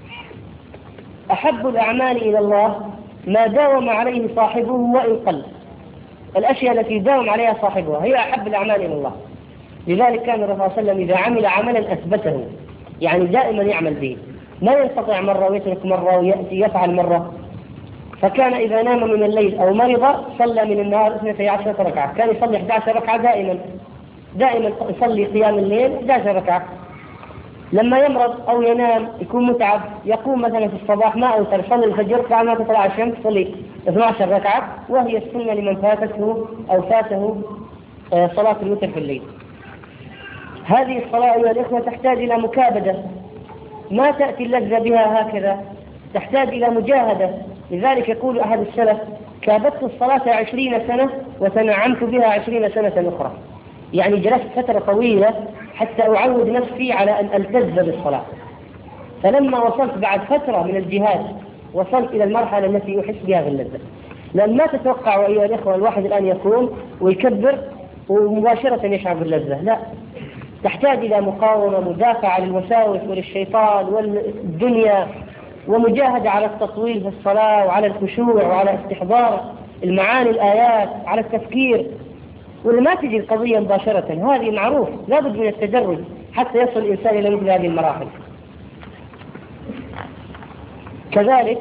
أحب الأعمال إلى الله ما داوم عليه صاحبه وإن قل. الأشياء التي داوم عليها صاحبها هي أحب الأعمال إلى الله. لذلك كان الرسول صلى الله عليه وسلم إذا عمل عملا أثبته، يعني دائما يعمل به، ما ينقطع مرة ويترك مرة ويأتي يفعل مرة. فكان إذا نام من الليل أو مرض صلى من النهار اثنتي عشرة ركعة، كان يصلي إحدى عشرة ركعة دائما دائما يصلي قيام الليل إحدى عشرة ركعة. لما يمرض أو ينام يكون متعب يقوم مثلا في الصباح ما أوتر، يصلي الفجر بعد ما تطلع الشمس يصلي اثنتي عشرة ركعة، وهي السنة لمن فاتته أو فاته صلاة الوتر في الليل. هذه الصلاة أيها الإخوة تحتاج إلى مكابدة، ما تأتي اللذة بها هكذا، تحتاج إلى مجاهدة. لذلك يقول أحد السلف: كابدت الصلاة عشرين سنة وتنعمت بها عشرين سنة أخرى. يعني جلست فترة طويلة حتى أعود نفسي على أن ألتذ بالصلاة. فلما وصلت بعد فترة من الجهاد وصلت إلى المرحلة التي أحس بها باللذة. لأن ما تتوقع أيها الإخوة الواحد الآن يقوم ويكبر ومباشرة يشعر باللذة، لا، تحتاج إلى مقاومة، مدافعة للوساوس وللشيطان والدنيا، ومجاهدة على التطويل في الصلاة وعلى الخشوع وعلى استحضار المعاني الآيات، على التفكير. وما تجي القضية مباشرة، هذه معروف، لا بد من التدرج حتى يصل الإنسان إلى مثل هذه المراحل. كذلك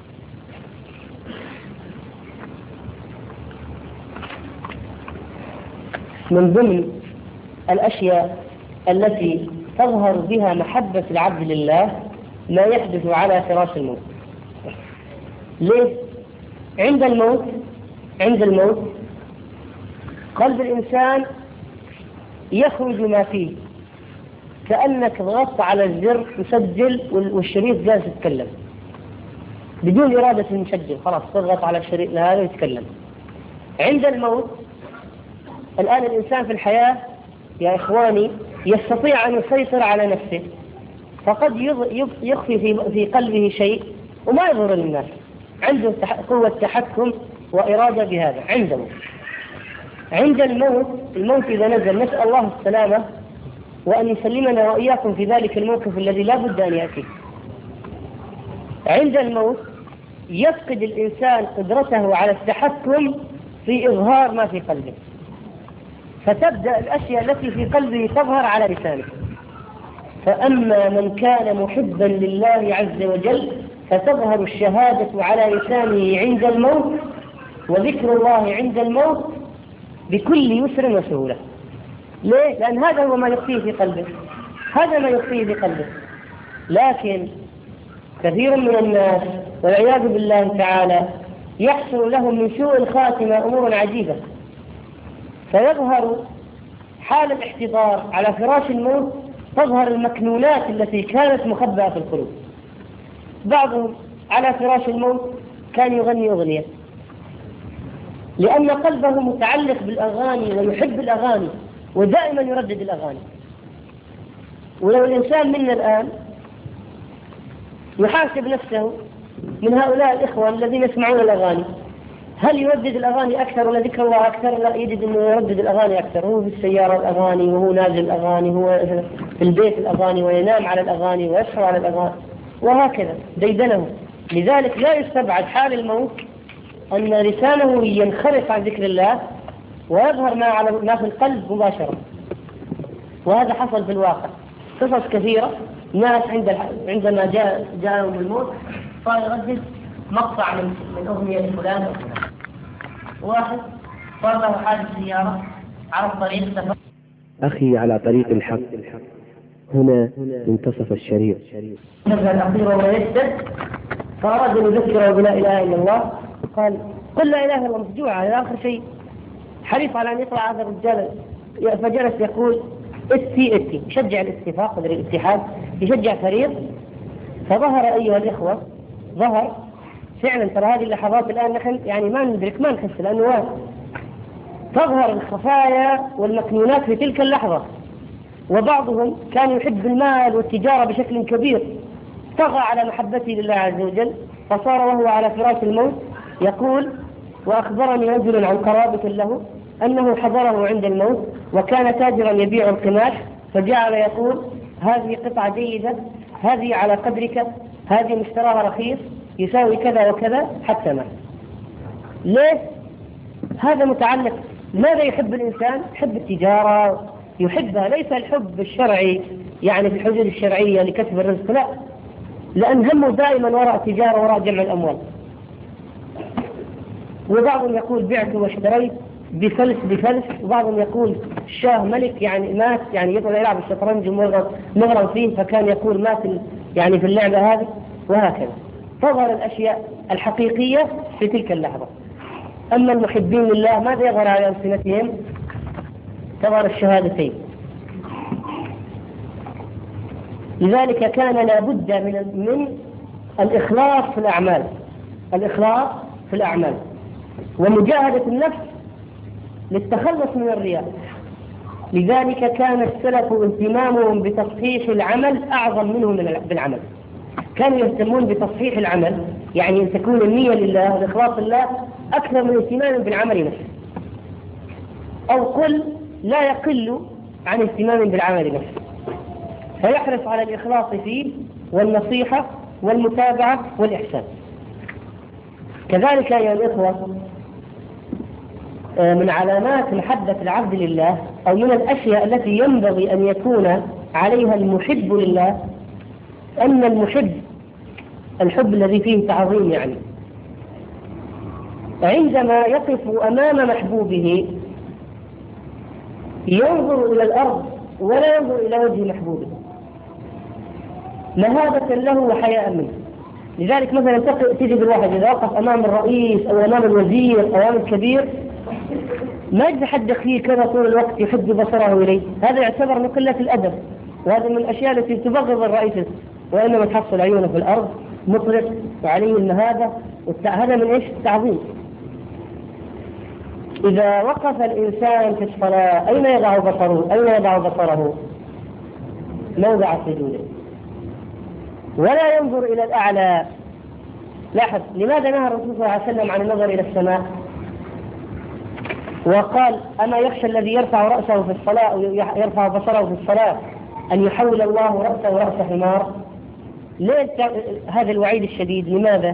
من ضمن الأشياء التي تظهر بها محبة العبد لله ما يحدث على فراش الموت. ليه؟ عند الموت عند الموت قلب الإنسان يخرج ما فيه، كأنك ضغطت على الزر تسجل والشريط جالس يتكلم بدون إرادة المسجل، خلاص تضغط على الشريط هذا ويتكلم. عند الموت الآن الإنسان في الحياة يا إخواني يستطيع أن يسيطر على نفسه، فقد يخفي في قلبه شيء وما يظهر للناس، عنده قوة تحكم وإرادة بهذا. عنده عند الموت الموت إذا نزل، نسأل الله السلامة وأن يسلمنا وإياكم في ذلك الموقف الذي لا بد أن يأتي. عند الموت يفقد الإنسان قدرته على التحكم في إظهار ما في قلبه، فتبدأ الأشياء التي في قلبه تظهر على لسانه. فأما من كان محبا لله عز وجل فتظهر الشهادة على لسانه عند الموت وذكر الله عند الموت بكل يسر وسهولة. ليه؟ لأن هذا هو ما يخفيه في قلبه، هذا ما يخفيه في قلبه. لكن كثير من الناس والعياذ بالله تعالى يحصل لهم من سوء الخاتمة أمور عجيبة، فيظهر حال الاحتضار على فراش الموت، تظهر المكنونات التي كانت مخبأة في القلوب. بعضهم على فراش الموت كان يغني أغنية لأن قلبه متعلق بالأغاني ويحب الأغاني ودائما يردد الأغاني. ولو الإنسان منا الآن يحاسب نفسه من هؤلاء الإخوة الذين يسمعون الأغاني، هل يردد الأغاني أكثر ولا ذكر الله أكثر؟ لا، يجد أنه يردد الأغاني أكثر، هو في السيارة الأغاني، وهو نازل الأغاني، هو في البيت الأغاني، وينام على الأغاني ويسهر على الأغاني، وهكذا ديدنه. لذلك لا يستبعد حال الموت أن لسانه ينخرط عن ذكر الله ويظهر ما على ما في القلب مباشرة. وهذا حصل في الواقع، قصص كثيرة. ناس عند عندما جاء جاءهم الموت صار يردد مقطع من من أغنية فلان أو فلان. واحد صار له حادث سيارة على الطريق سفر. أخي على طريق الحق، هنا انتصف الشريط. نزل الأخير وهو يشتد، فأراد أن يذكره بلا إله إلا الله، قال قل لا إله إلا الله مفجوعة إلى آخر شيء، حريص على أن يطلع هذا الرجال. فجلس يقول اتي اتي، يشجع الاتفاق قدر الاتحاد، يشجع فريق. فظهر أيها الإخوة، ظهر فعلا، ترى هذه اللحظات الآن نحن يعني ما ندرك ما نحس، لأنه تظهر الخفايا والمكنونات في تلك اللحظة. وبعضهم كان يحب المال والتجارة بشكل كبير، طغى على محبته لله عز وجل، فصار وهو على فراش الموت يقول: وأخبرني رجل عن قرابة له أنه حضره عند الموت وكان تاجرا يبيع القماش، فجعل يقول: هذه قطعة جيدة، هذه على قدرك، هذه مشتراها رخيص يساوي كذا وكذا حتى ما. ليه؟ هذا متعلق. ماذا يحب الإنسان؟ يحب التجارة، يحبها، ليس الحب الشرعي يعني في الحدود الشرعية لكسب الرزق، لا، لأن همه دائما وراء التجارة وراء جمع الأموال. وبعضهم يقول بعت واشتريت بفلس بفلس، وبعضهم يقول الشاه ملك يعني مات، يعني يطلع يلعب الشطرنج مغرم فيه فكان يقول مات يعني في اللعبة هذه، وهكذا. تظهر الأشياء الحقيقية في تلك اللحظة. أما المحبين لله ماذا يظهر على ألسنتهم؟ تظهر الشهادتين. لذلك كان لابد من من الإخلاص في الأعمال، الإخلاص في الأعمال ومجاهدة النفس للتخلص من الرياء. لذلك كان السلف اهتمامهم بتصحيح العمل أعظم منهم بالعمل. كانوا يهتمون بتصحيح العمل، يعني أن تكون النية لله والإخلاص لله أكثر من اهتمام بالعمل نفسه، أو قل لا يقل عن اهتمام بالعمل نفسه، فيحرص على الإخلاص فيه والنصيحة والمتابعة والإحسان. كذلك أيها الإخوة من علامات محبة العبد لله أو من الأشياء التي ينبغي أن يكون عليها المحب لله أن المحب الحب الذي فيه تعظيم، يعني عندما يقف أمام محبوبه ينظر إلى الأرض ولا ينظر إلى وجه محبوبه مهابة له وحياء منه. لذلك مثلا تجد الواحد إذا وقف أمام الرئيس أو أمام الوزير أو أمام الكبير ما يتحدث فيه كذا طول الوقت يحد بصره إليه، هذا يعتبر من قلة الأدب، وهذا من الأشياء التي تبغض الرئيس، وإنما تحصل عيونه في الأرض مطلق وعليه المهابة، هذا من إيش؟ التعظيم. إذا وقف الإنسان في الصلاة أين يضع بصره؟ أين يضع بصره؟ موضع سجوده، ولا ينظر إلى الأعلى. لاحظ لماذا نهى الرسول صلى الله عليه وسلم عن النظر إلى السماء وقال أما يخشى الذي يرفع رأسه في الصلاة أو يرفع بصره في الصلاة أن يحول الله رأسه رأس حمار؟ ليه هذا الوعيد الشديد؟ لماذا؟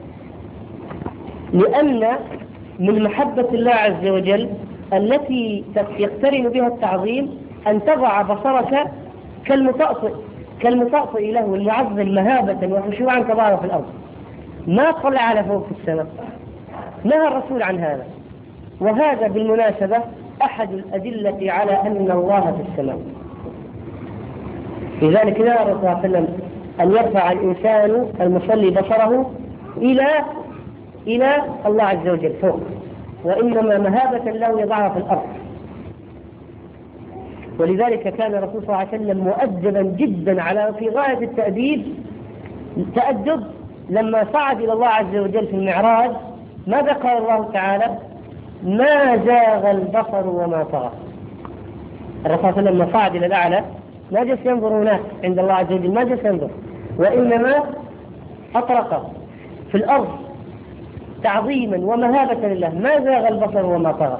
لأن من محبة الله عز وجل التي يقترن بها التعظيم أن تضع بصرك كالمطأطئ كالمطأطئ له المعظم مهابة وخشوعا تضعه في الأرض، ما طلع على فوق في السماء. نهى الرسول عن هذا، وهذا بالمناسبة أحد الأدلة على أن الله في السماء. لذلك نهى الرسول صلى الله عليه وسلم أن يرفع الإنسان المصلي بصره إلى إلى الله عز وجل فوق، وإنما مهابة له يضعها في الأرض. ولذلك كان الرسول صلى الله عليه وسلم مؤدبا جدا على في غاية التأديب تأدب لما صعد إلى الله عز وجل في المعراج. ماذا قال الله تعالى؟ ما زاغ البصر وما طغى. الرسول صلى الله عليه وسلم لما صعد إلى الأعلى ما جلس ينظر هناك عند الله عز وجل، ما جلس ينظر، وإنما أطرق في الأرض تعظيما ومهابة لله. ما زاغ البصر وما طغى.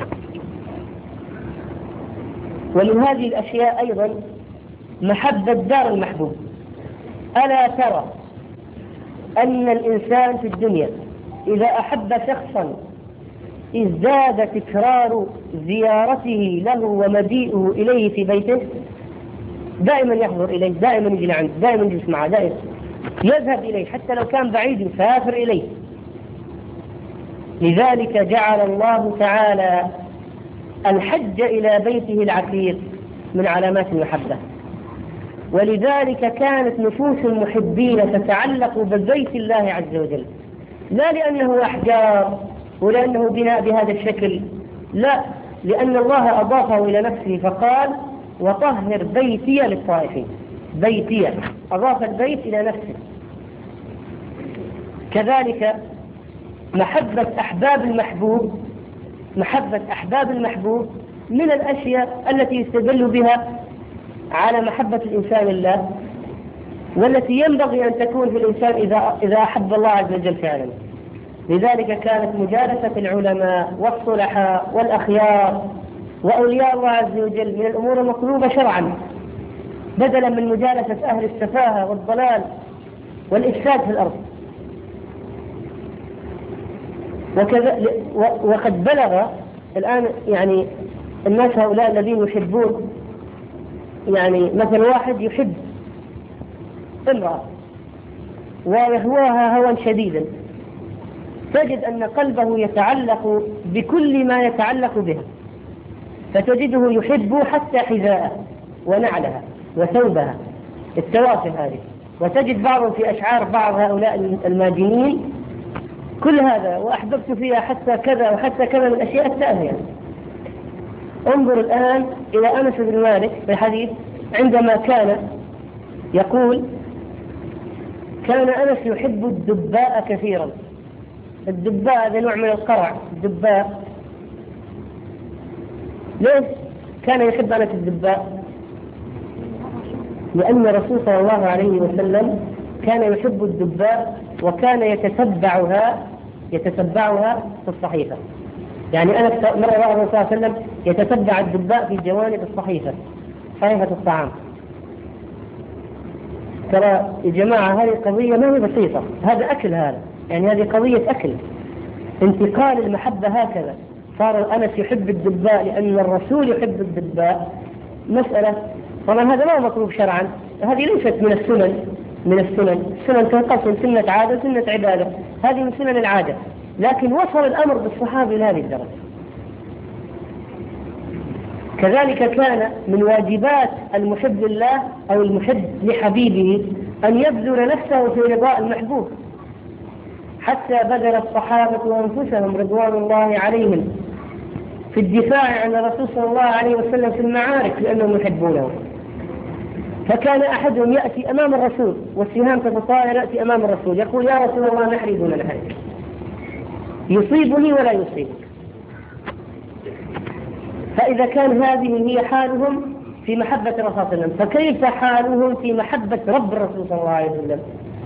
ومن هذه الأشياء أيضا محبة دار المحبوب. ألا ترى أن الإنسان في الدنيا إذا أحب شخصا ازداد تكرار زيارته له ومجيئه إليه في بيته، دائما يحضر إليه، دائما يجي عنده، دائما يجلس معه، دائما يذهب إليه حتى لو كان بعيد يسافر إليه. لذلك جعل الله تعالى الحج إلى بيته العتيق من علامات المحبة. ولذلك كانت نفوس المحبين تتعلق ببيت الله عز وجل، لا لأنه أحجار ولأنه بناء بهذا الشكل، لا، لأن الله أضافه إلى نفسه فقال وطهر بيتي للطائفين. بيتي، أضاف البيت إلى نفسه. كذلك محبة أحباب المحبوب، محبة أحباب المحبوب من الأشياء التي يستدل بها على محبة الإنسان الله، والتي ينبغي أن تكون في الإنسان إذا إذا أحب الله عز وجل فعلا. لذلك كانت مجالسة العلماء والصلحاء والأخيار وأولياء الله عز وجل من الأمور المطلوبة شرعا، بدلا من مجالسة أهل السفاهة والضلال والإفساد في الأرض. وكذا وقد بلغ الآن يعني الناس هؤلاء الذين يحبون، يعني مثل واحد يحب امرأة ويهواها هوى شديدا، تجد أن قلبه يتعلق بكل ما يتعلق بها، فتجده يحب حتى حذاءها ونعلها وثوبها، التوافه هذه. وتجد بعضهم في أشعار بعض هؤلاء الماجنين كل هذا، وأحببت فيها حتى كذا وحتى كذا من الأشياء التافهة. انظر الآن إلى أنس بن مالك في الحديث عندما كان يقول: كان أنس يحب الدباء كثيرا. الدباء هذا نوع من القرع، الدباء. ليش كان يحب أنس الدباء؟ لأن الرسول صلى الله عليه وسلم كان يحب الدباء وكان يتتبعها يتتبعها في الصحيفة. يعني أنا مرة رأى الرسول صلى الله عليه وسلم يتتبع الدباء في جوانب الصحيفة، صحيفة الطعام. ترى يا جماعة هذه قضية ما هي بسيطة، هذا أكل، هذا يعني هذه قضية أكل. انتقال المحبة هكذا، صار أنس يحب الدباء لأن الرسول يحب الدباء. مسألة طبعا هذا لا مطلوب شرعا، هذه ليست من السنن من السنن السنن تنقسم سنة عادة وسنة عبادة، هذه من سنن العادة. لكن وصل الأمر بالصحابة إلى هذه الدرجة. كذلك كان من واجبات المحب لله أو المحب لحبيبه أن يبذل نفسه في رضاء المحبوب، حتى بذل الصحابة أنفسهم رضوان الله عليهم في الدفاع عن الرسول صلى الله عليه وسلم في المعارك لأنهم يحبونه. فكان أحدهم يأتي أمام الرسول والسهام تتطاير، يأتي أمام الرسول يقول: يا رسول الله نحري دون نحرك، يصيبني ولا يصيبك. فإذا كان هذه هي حالهم في محبة الرسول صلى الله عليه وسلم، فكيف حالهم في محبة رب الرسول صلى الله عليه وسلم؟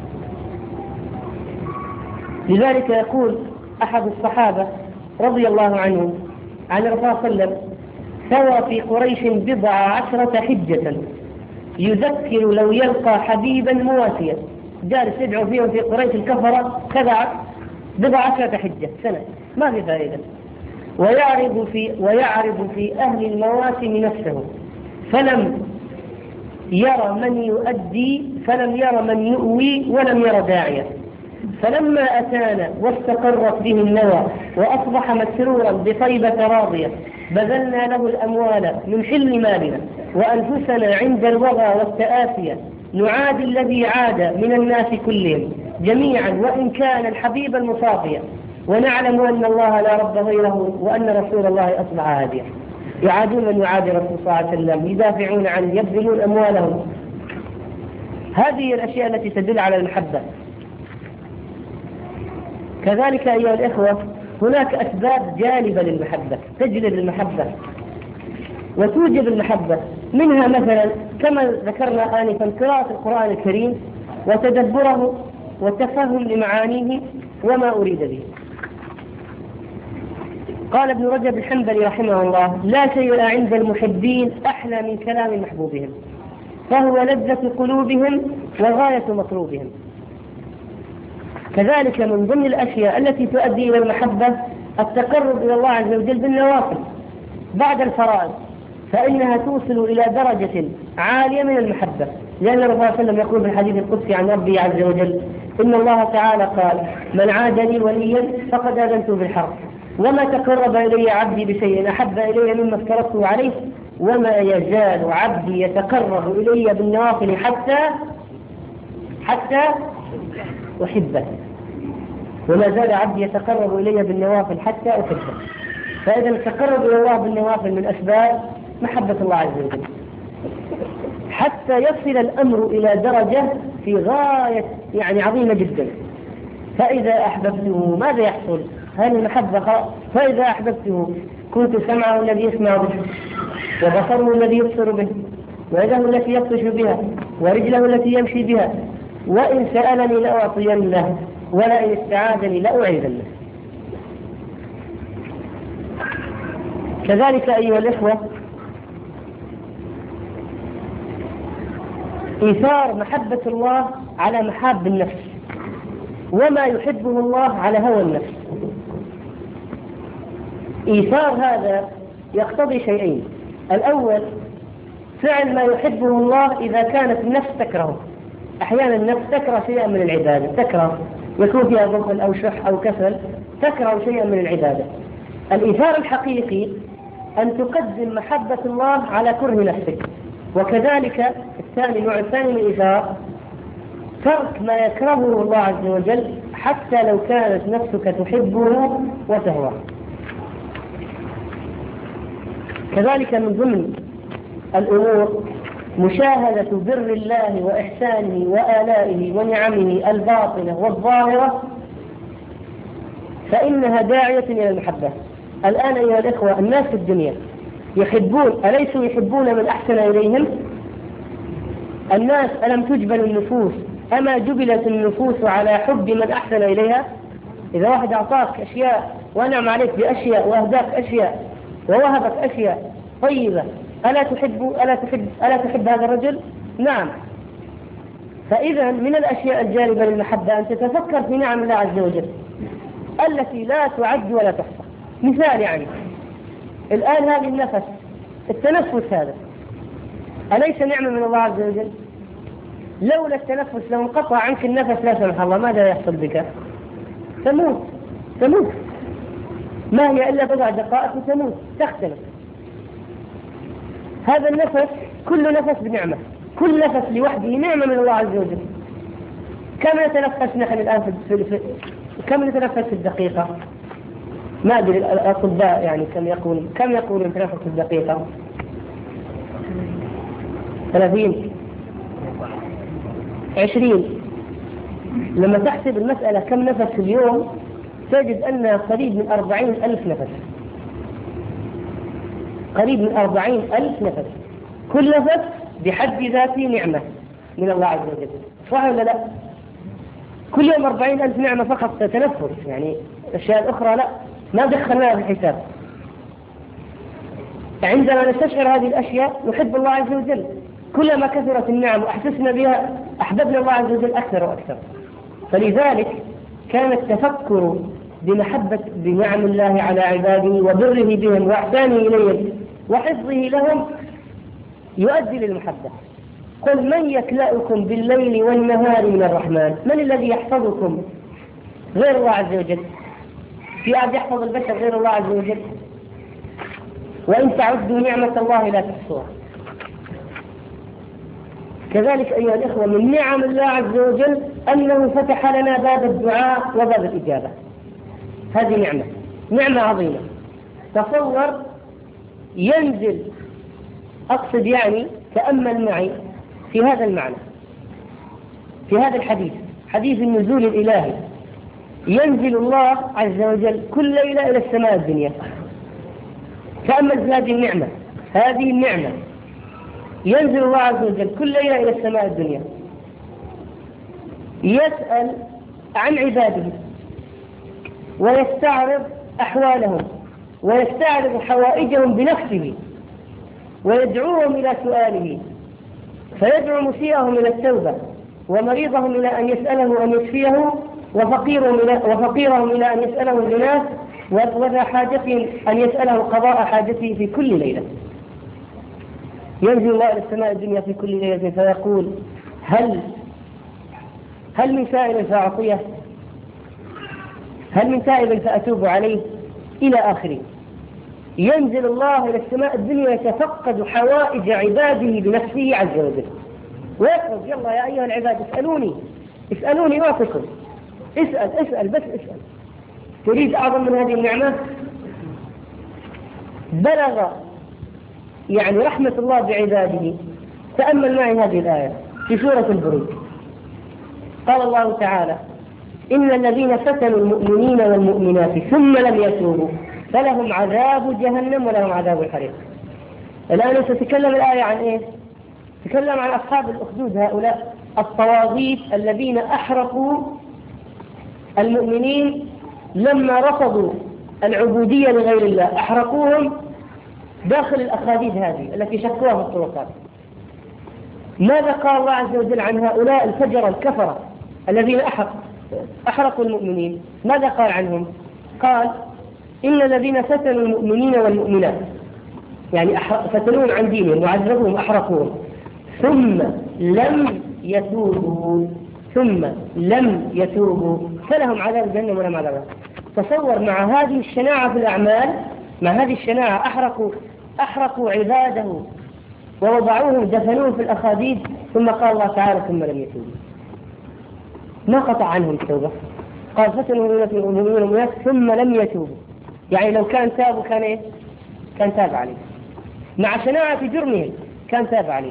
لذلك يقول أحد الصحابة رضي الله عنهم عن الرسول صلى الله عليه وسلم: ثوى في قريش بضع عشرة حجة يذكر لو يلقى حبيبا مواسيا. جالس يدعو فيهم في قريش الكفرة كذا بضع عشرة حجة سنة، ما في فائدة. ويعرض في ويعرض في أهل المواسم نفسه، فلم يرى من يؤدي فلم يرى من يؤوي ولم يرى داعيا. فلما أتانا واستقرت به النوى وأصبح مسرورا بطيبة راضية، بذلنا له الأموال من حل مالنا وأنفسنا عند الوغى والتآسية، نعادي الذي عاد من الناس كلهم جميعا وإن كان الحبيب المصافيا، ونعلم أن الله لا رب غيره وأن رسول الله أصبح هاديا. يعادون من يعادي الرسول صلى الله عليه وسلم، يدافعون عنه، يبذلون أموالهم. هذه الأشياء التي تدل على المحبة. كذلك أيها الإخوة هناك أسباب جالبة للمحبة، تجلب المحبة وتوجب المحبة. منها مثلا كما ذكرنا آنفا قراءة القرآن الكريم وتدبره والتفهم لمعانيه وما أريد به. قال ابن رجب الحنبلي رحمه الله: لا شيء عند المحبين أحلى من كلام محبوبهم، فهو لذة قلوبهم وغاية مطلوبهم. كذلك من ضمن الأشياء التي تؤدي إلى المحبة التقرب إلى الله عز وجل بالنوافل بعد الفرائض، فإنها توصل إلى درجة عالية من المحبة، لأن الرسول صلى الله عليه وسلم يقول في الحديث القدسي عن ربي عز وجل: إن الله تعالى قال: من عاد لي وليا فقد آذنته بالحرب، وما تقرب إلي عبدي بشيء أحب إلي مما افترضته عليه، وما يزال عبدي يتقرب إلي بالنوافل حتى حتى أحبه، وما زال عبدي يتقرب إلي بالنوافل حتى أحبه. فإذا التقرب إلى الله بالنوافل من أسباب محبة الله عز وجل، حتى يصل الأمر إلى درجة في غاية يعني عظيمة جدا. فإذا أحببته ماذا يحصل؟ هل المحبة خلاص؟ فإذا أحببته كنت سمعه الذي يسمع به، وبصره الذي يبصر به، ويده التي يبطش بها، ورجله التي يمشي بها، وإن سألني لأعطينه، ولئن استعاذني لأعيذنه. كذلك أيها الإخوة إيثار محبة الله على محاب النفس، وما يحبه الله على هوى النفس. إيثار هذا يقتضي شيئين: الأول فعل ما يحبه الله إذا كانت النفس تكرهه. أحيانا النفس تكره شيئا من العبادة، تكره يكون فيها بخل أو شح أو كسل، تكره شيئا من العبادة. الإيثار الحقيقي أن تقدم محبة الله على كره نفسك. وكذلك الثاني، النوع الثاني من الإيثار ترك ما يكرهه الله عز وجل حتى لو كانت نفسك تحبه وتهواه. كذلك من ضمن الأمور مشاهدة بر الله وإحسانه وآلائه ونعمه الباطنة والظاهرة، فإنها داعية إلى المحبة. الآن أيها الإخوة، الناس في الدنيا يحبون، أليسوا يحبون من أحسن إليهم؟ الناس ألم تجبل النفوس، أما جبلت النفوس على حب من أحسن إليها؟ إذا واحد أعطاك أشياء وأنعم عليك بأشياء وأهداك أشياء ووهبك أشياء طيبة، ألا تحب ألا تحب ألا تحب هذا الرجل؟ نعم. فإذا من الأشياء الجالبة للمحبة أن تتفكر في نعم الله عز وجل التي لا تعد ولا تحصى. مثال يعني الآن هذه النفس، التنفس هذا أليس نعمة من الله عز وجل؟ لولا التنفس لو انقطع عنك النفس لا سمح الله ماذا يحصل بك؟ تموت تموت ما هي إلا بضع دقائق وتموت، تختلف. هذا النفس كل نفس بنعمة، كل نفس لوحده نعمة من الله عز وجل. كم نتنفس نحن الآن في, في كم نتنفس في الدقيقة؟ ما أدري الأطباء يعني كم يقول كم يقول نتنفس في الدقيقة؟ ثلاثين عشرين. لما تحسب المسألة كم نفس في اليوم تجد أنها قريب من أربعين ألف نفس، قريب من أربعين ألف نفس. كل نفس بحد ذاته نعمة من الله عز وجل، صح ولا لا؟ كل يوم أربعين ألف نعمة فقط تنفس، يعني الأشياء الأخرى لا، ما دخلناها في الحساب. عندما نستشعر هذه الأشياء نحب الله عز وجل، كلما كثرت النعم وأحسسنا بها أحببنا الله عز وجل أكثر وأكثر. فلذلك كان التفكر بمحبة بنعم الله على عباده وبره بهم وإحسانه إليهم وحفظه لهم يؤدي للمحبة. قل من يكلأكم بالليل والنهار من الرحمن؟ من الذي يحفظكم غير الله عز وجل؟ في أحد يحفظ البشر غير الله عز وجل؟ وإن تعدوا نعمة الله لا تحصوها. كذلك أيها الإخوة من نعم الله عز وجل أنه فتح لنا باب الدعاء وباب الإجابة. هذه نعمة، نعمة عظيمة. تصور ينزل، أقصد يعني تأمل معي في هذا المعنى، في هذا الحديث، حديث النزول الإلهي. ينزل الله عز وجل كل ليلة إلى السماء الدنيا. تأمل في هذه النعمة، هذه النعمة ينزل الله عز وجل كل ليلة إلى السماء الدنيا، يسأل عن عباده ويستعرض أحوالهم ويستعرض حوائجهم بنفسه ويدعوهم إلى سؤاله، فيدعو مسيئهم إلى التوبة ومريضهم إلى أن يسأله أن يشفيه وفقيرهم إلى, وفقيرهم إلى أن يسأله الناس وذا حاجتهم أن يسأله قضاء حاجته في كل ليلة. ينزل الله إلى السماء الدنيا في كل ليلة فيقول هل هل من سائل فأعطيه؟ هل من تائب فأتوب عليه؟ إلى آخره. ينزل الله إلى السماء الدنيا يتفقد حوائج عباده بنفسه عز وجل ويقول يلا يا أيها العباد اسألوني اسألوني أعطكم. اسأل اسأل بس اسأل. تريد أعظم من هذه النعمة؟ بلغ يعني رحمة الله بعباده. تأمل معي هذه الآية في سورة البروج. قال الله تعالى إن الذين فتنوا المؤمنين والمؤمنات ثم لم يتوبوا فلهم عذاب جهنم ولهم عذاب الحريق. الآن ستتكلم الآية عن إيه؟ تتكلم عن أصحاب الأخدود، هؤلاء الطواغيت الذين أحرقوا المؤمنين لما رفضوا العبودية لغير الله، أحرقوهم داخل الأخاديد هذه التي شكوها في الطرقات. ماذا قال الله عز وجل عن هؤلاء الفجر الكفرة الذين أحرقوا المؤمنين؟ ماذا قال عنهم؟ قال إن الذين فتنوا المؤمنين والمؤمنات، يعني فتنوهم عن دينهم وعذبوهم أحرقوهم ثم لم يتوبوا ثم لم يتوبوا فلهم عذاب جهنم ولهم عذاب النار. تصور مع هذه الشناعة في الأعمال، مع هذه الشناعة أحرقوا أحرقوا عباده ووضعوهم دفنوهم في الأخاديد، ثم قال الله تعالى ثم لم يتوبوا. ما قطع عنهم التوبة، قال فتنوا المؤمنين والمؤمنات ثم لم يتوبوا، يعني لو كان تابوا كان إيه؟ كان تاب عليه، مع شناعة جرمهم كان تاب عليه.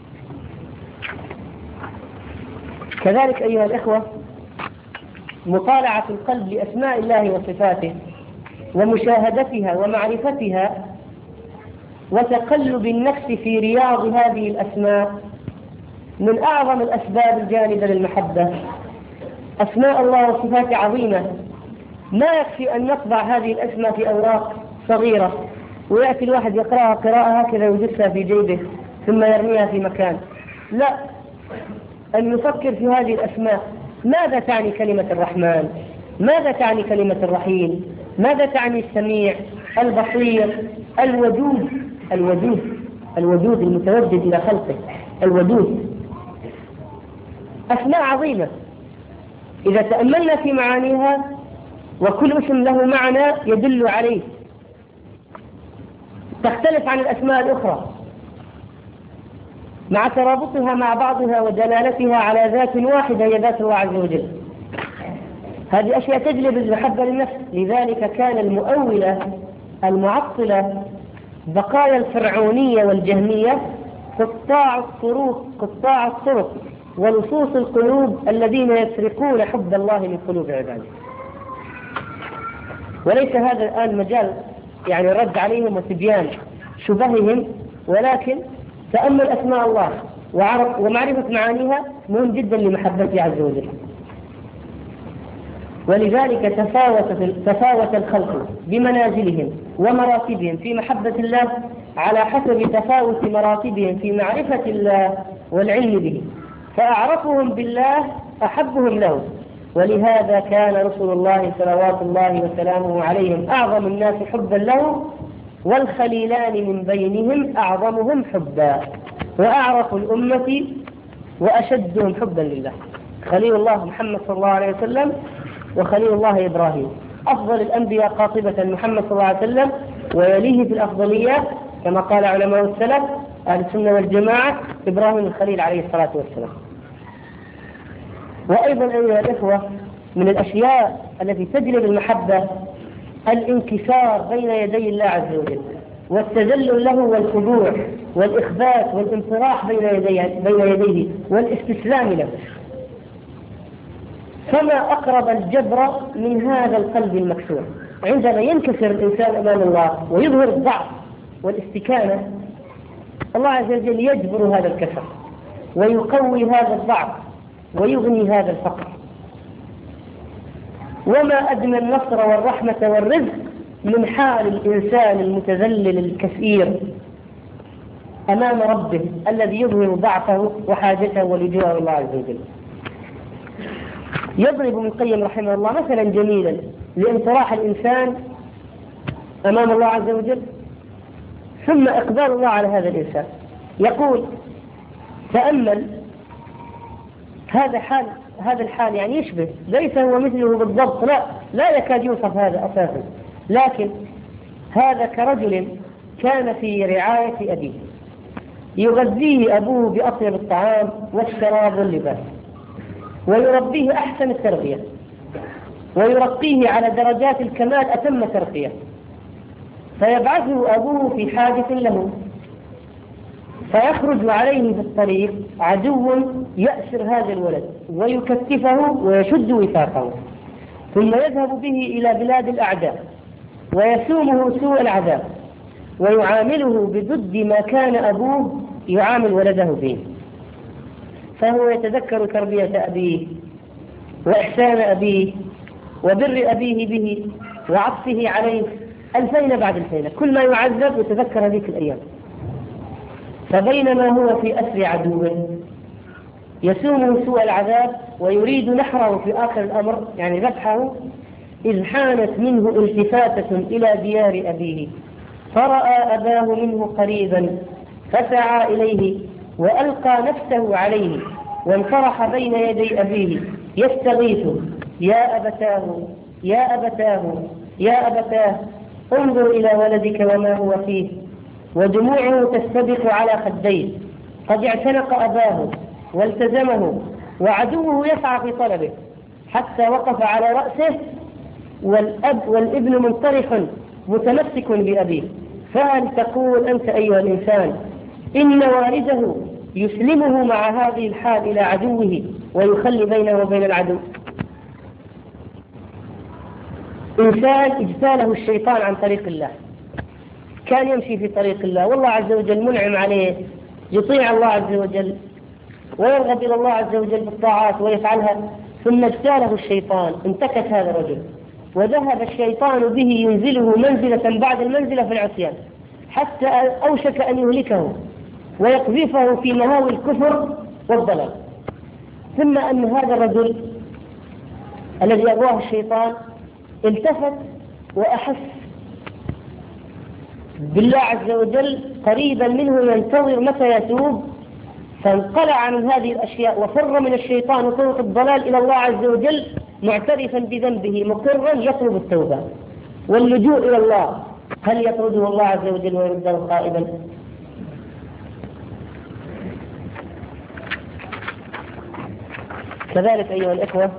كذلك أيها الإخوة، مطالعة القلب لأسماء الله وصفاته ومشاهدتها ومعرفتها وتقلب النفس في رياض هذه الأسماء من أعظم الأسباب الجانبة للمحبة. أسماء الله وصفاته عظيمة، ما يكفي أن نطبع هذه الأسماء في أوراق صغيرة ويأتي الواحد يقرأها قراءة هكذا ويجلسها في جيبه ثم يرميها في مكان. لا، أن نفكر في هذه الأسماء. ماذا تعني كلمة الرحمن؟ ماذا تعني كلمة الرحيم؟ ماذا تعني السميع، البصير، الودود؟ الودود الودود المتودد إلى خلقه، الودود. أسماء عظيمة إذا تأملنا في معانيها، وكل اسم له معنى يدل عليه، تختلف عن الأسماء الأخرى مع ترابطها مع بعضها ودلالتها على ذات واحدة هي ذات الله عز وجل. هذه أشياء تجلب المحبة للنفس. لذلك كان المؤولة المعطلة بقايا الفرعونية والجهمية قطاع الطرق قطاع الطرق ولصوص القلوب الذين يسرقون حب الله من قلوب عباده. وليس هذا الآن مجال يعني الرد عليهم وتبيان شبههم، ولكن تأمل أسماء الله ومعرفة معانيها مهم جدا لمحبته عز وجل. ولذلك تفاوت تفاوت الخلق بمنازلهم ومراتبهم في محبة الله على حسب تفاوت مراتبهم في معرفة الله والعلم به، فأعرفهم بالله أحبهم له. ولهذا كان رسول الله صلوات الله وسلامه عليهم أعظم الناس حبا له، والخليلان من بينهم أعظمهم حبا وأعرف الأمة وأشدهم حبا لله. خليل الله محمد صلى الله عليه وسلم، وخليل الله إبراهيم. أفضل الأنبياء قاطبة محمد صلى الله عليه وسلم، ويليه في الأفضلية كما قال علماء السلف أهل السنة والجماعة إبراهيم الخليل عليه الصلاة والسلام. وأيضا أيها الإخوة، من الأشياء التي تجلب المحبة الانكسار بين يدي الله عز وجل، والتذلل له والخضوع والإخبات والانطراح بين يديه, بين يديه والاستسلام له. فما أقرب الجبر من هذا القلب المكسور عندما ينكسر الإنسان أمام الله ويظهر الضعف والاستكانة. الله عز وجل يجبر هذا الكسر ويقوي هذا الضعف ويغني هذا الفقر. وما أدنى النصر والرحمة والرزق من حال الإنسان المتذلل الكثير أمام ربه الذي يظهر ضعفه وحاجته ولجوء الله عز وجل. يضرب ابن القيم رحمه الله مثلا جميلا لانطراح الإنسان أمام الله عز وجل ثم إقبال الله على هذا الإنسان. يقول: تأمل هذا حال هذا الحال، يعني يشبه، ليس هو مثله بالضبط، لا لا يكاد يوصف هذا أساسا، لكن هذا كرجل كان في رعاية أبيه، يغذيه أبوه بأطيب الطعام والشراب واللباس، ويربيه أحسن التربية، ويرقيه على درجات الكمال أتم ترقية، فيبعثه أبوه في حاجة له، فيخرج عليه في الطريق عدو يأسر هذا الولد ويكتفه ويشد وثاقه، ثم يذهب به إلى بلاد الأعداء ويسومه سوء العذاب ويعامله بضد ما كان أبوه يعامل ولده به. فهو يتذكر تربية أبيه وإحسان أبيه وبر أبيه به وعطفه عليه ألفين بعد الفين، كل ما يعذب يتذكر هذه الأيام. فبينما هو في أسر عدوه يسومه سوء العذاب ويريد نحره في آخر الأمر يعني ذبحه، إذ حانت منه التفاتة إلى ديار أبيه فرأى أباه منه قريبا فسعى إليه وألقى نفسه عليه وانطرح بين يدي أبيه يستغيث: يا أبتاه يا أبتاه يا أبتاه انظر إلى ولدك وما هو فيه. ودموعه تستبق على خديه، قد اعتنق أباه والتزمه وعدوه يسعى في طلبه حتى وقف على رأسه والأب والابن منطرح متمسك بأبيه. فهل تقول أنت أيها الإنسان إن والده يسلمه مع هذه الحال إلى عدوه ويخلي بينه وبين العدو؟ إنسان اجتاله الشيطان عن طريق الله، كان يمشي في طريق الله والله عز وجل منعم عليه، يطيع الله عز وجل ويرغب إلى الله عز وجل بالطاعات ويفعلها، ثم اجتاله الشيطان، انتكس هذا الرجل وذهب الشيطان به ينزله منزلة بعد المنزلة في العصيان حتى أوشك أن يهلكه ويقذفه في مهاوي الكفر والضلال. ثم أن هذا الرجل الذي أغواه الشيطان التفت وأحس بالله عز وجل قريبا منه ينتظر متى يتوب، فانقلع من هذه الأشياء وفر من الشيطان وطرق الضلال إلى الله عز وجل معترفا بذنبه مقرا يطلب التوبة واللجوء إلى الله. هل يطرده الله عز وجل ويرده خائبا؟ كذلك أيها الإخوة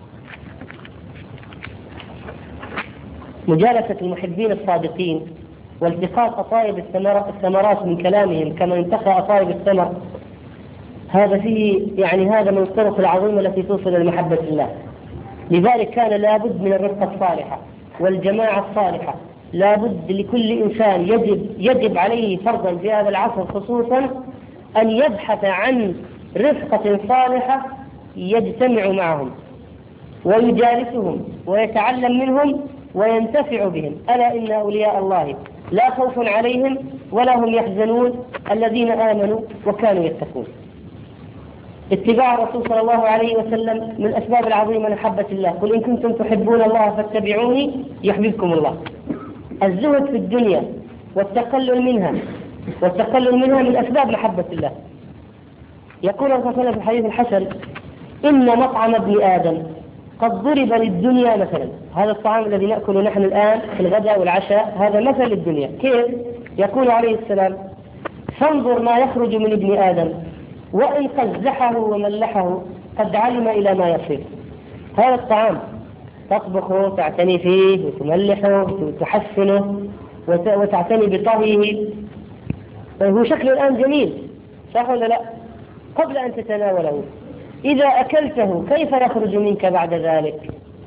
مجالسة المحبين الصادقين والتقاط أطايب الثمرات من كلامهم كما ينتقى أطايب الثمر، هذا فيه يعني هذا من الطرق العظيمة التي توصل إلى محبة الله. لذلك كان لابد من الرفقة الصالحة والجماعة الصالحة، لابد لكل إنسان يجب يجب عليه فرضا في هذا العصر خصوصا أن يبحث عن رفقة صالحة يجتمع معهم ويجالسهم ويتعلم منهم وينتفع بهم. ألا إن أولياء الله لا خوف عليهم ولا هم يحزنون الذين آمنوا وكانوا يتقون. اتباع الرسول صلى الله عليه وسلم من الأسباب العظيمة لمحبة الله، قل إن كنتم تحبون الله فاتبعوني يحببكم الله. الزهد في الدنيا والتقلل منها والتقلل منها من أسباب محبة الله. يقول الرسول صلى الله عليه وسلم في الحديث الحسن: إن مطعم ابن آدم قد ضرب للدنيا مثلا. هذا الطعام الذي نأكله نحن الآن في الغداء والعشاء هذا مثل للدنيا. كيف؟ يقول عليه السلام: فانظر ما يخرج من ابن آدم وإن قزحه وملحه قد علم إلى ما يصير. هذا الطعام تطبخه تعتني فيه وتملحه وتحسنه وتعتني بطهيه، هو شكله الآن جميل صح ولا لا؟ قبل أن تتناوله إذا أكلته كيف يخرج منك بعد ذلك؟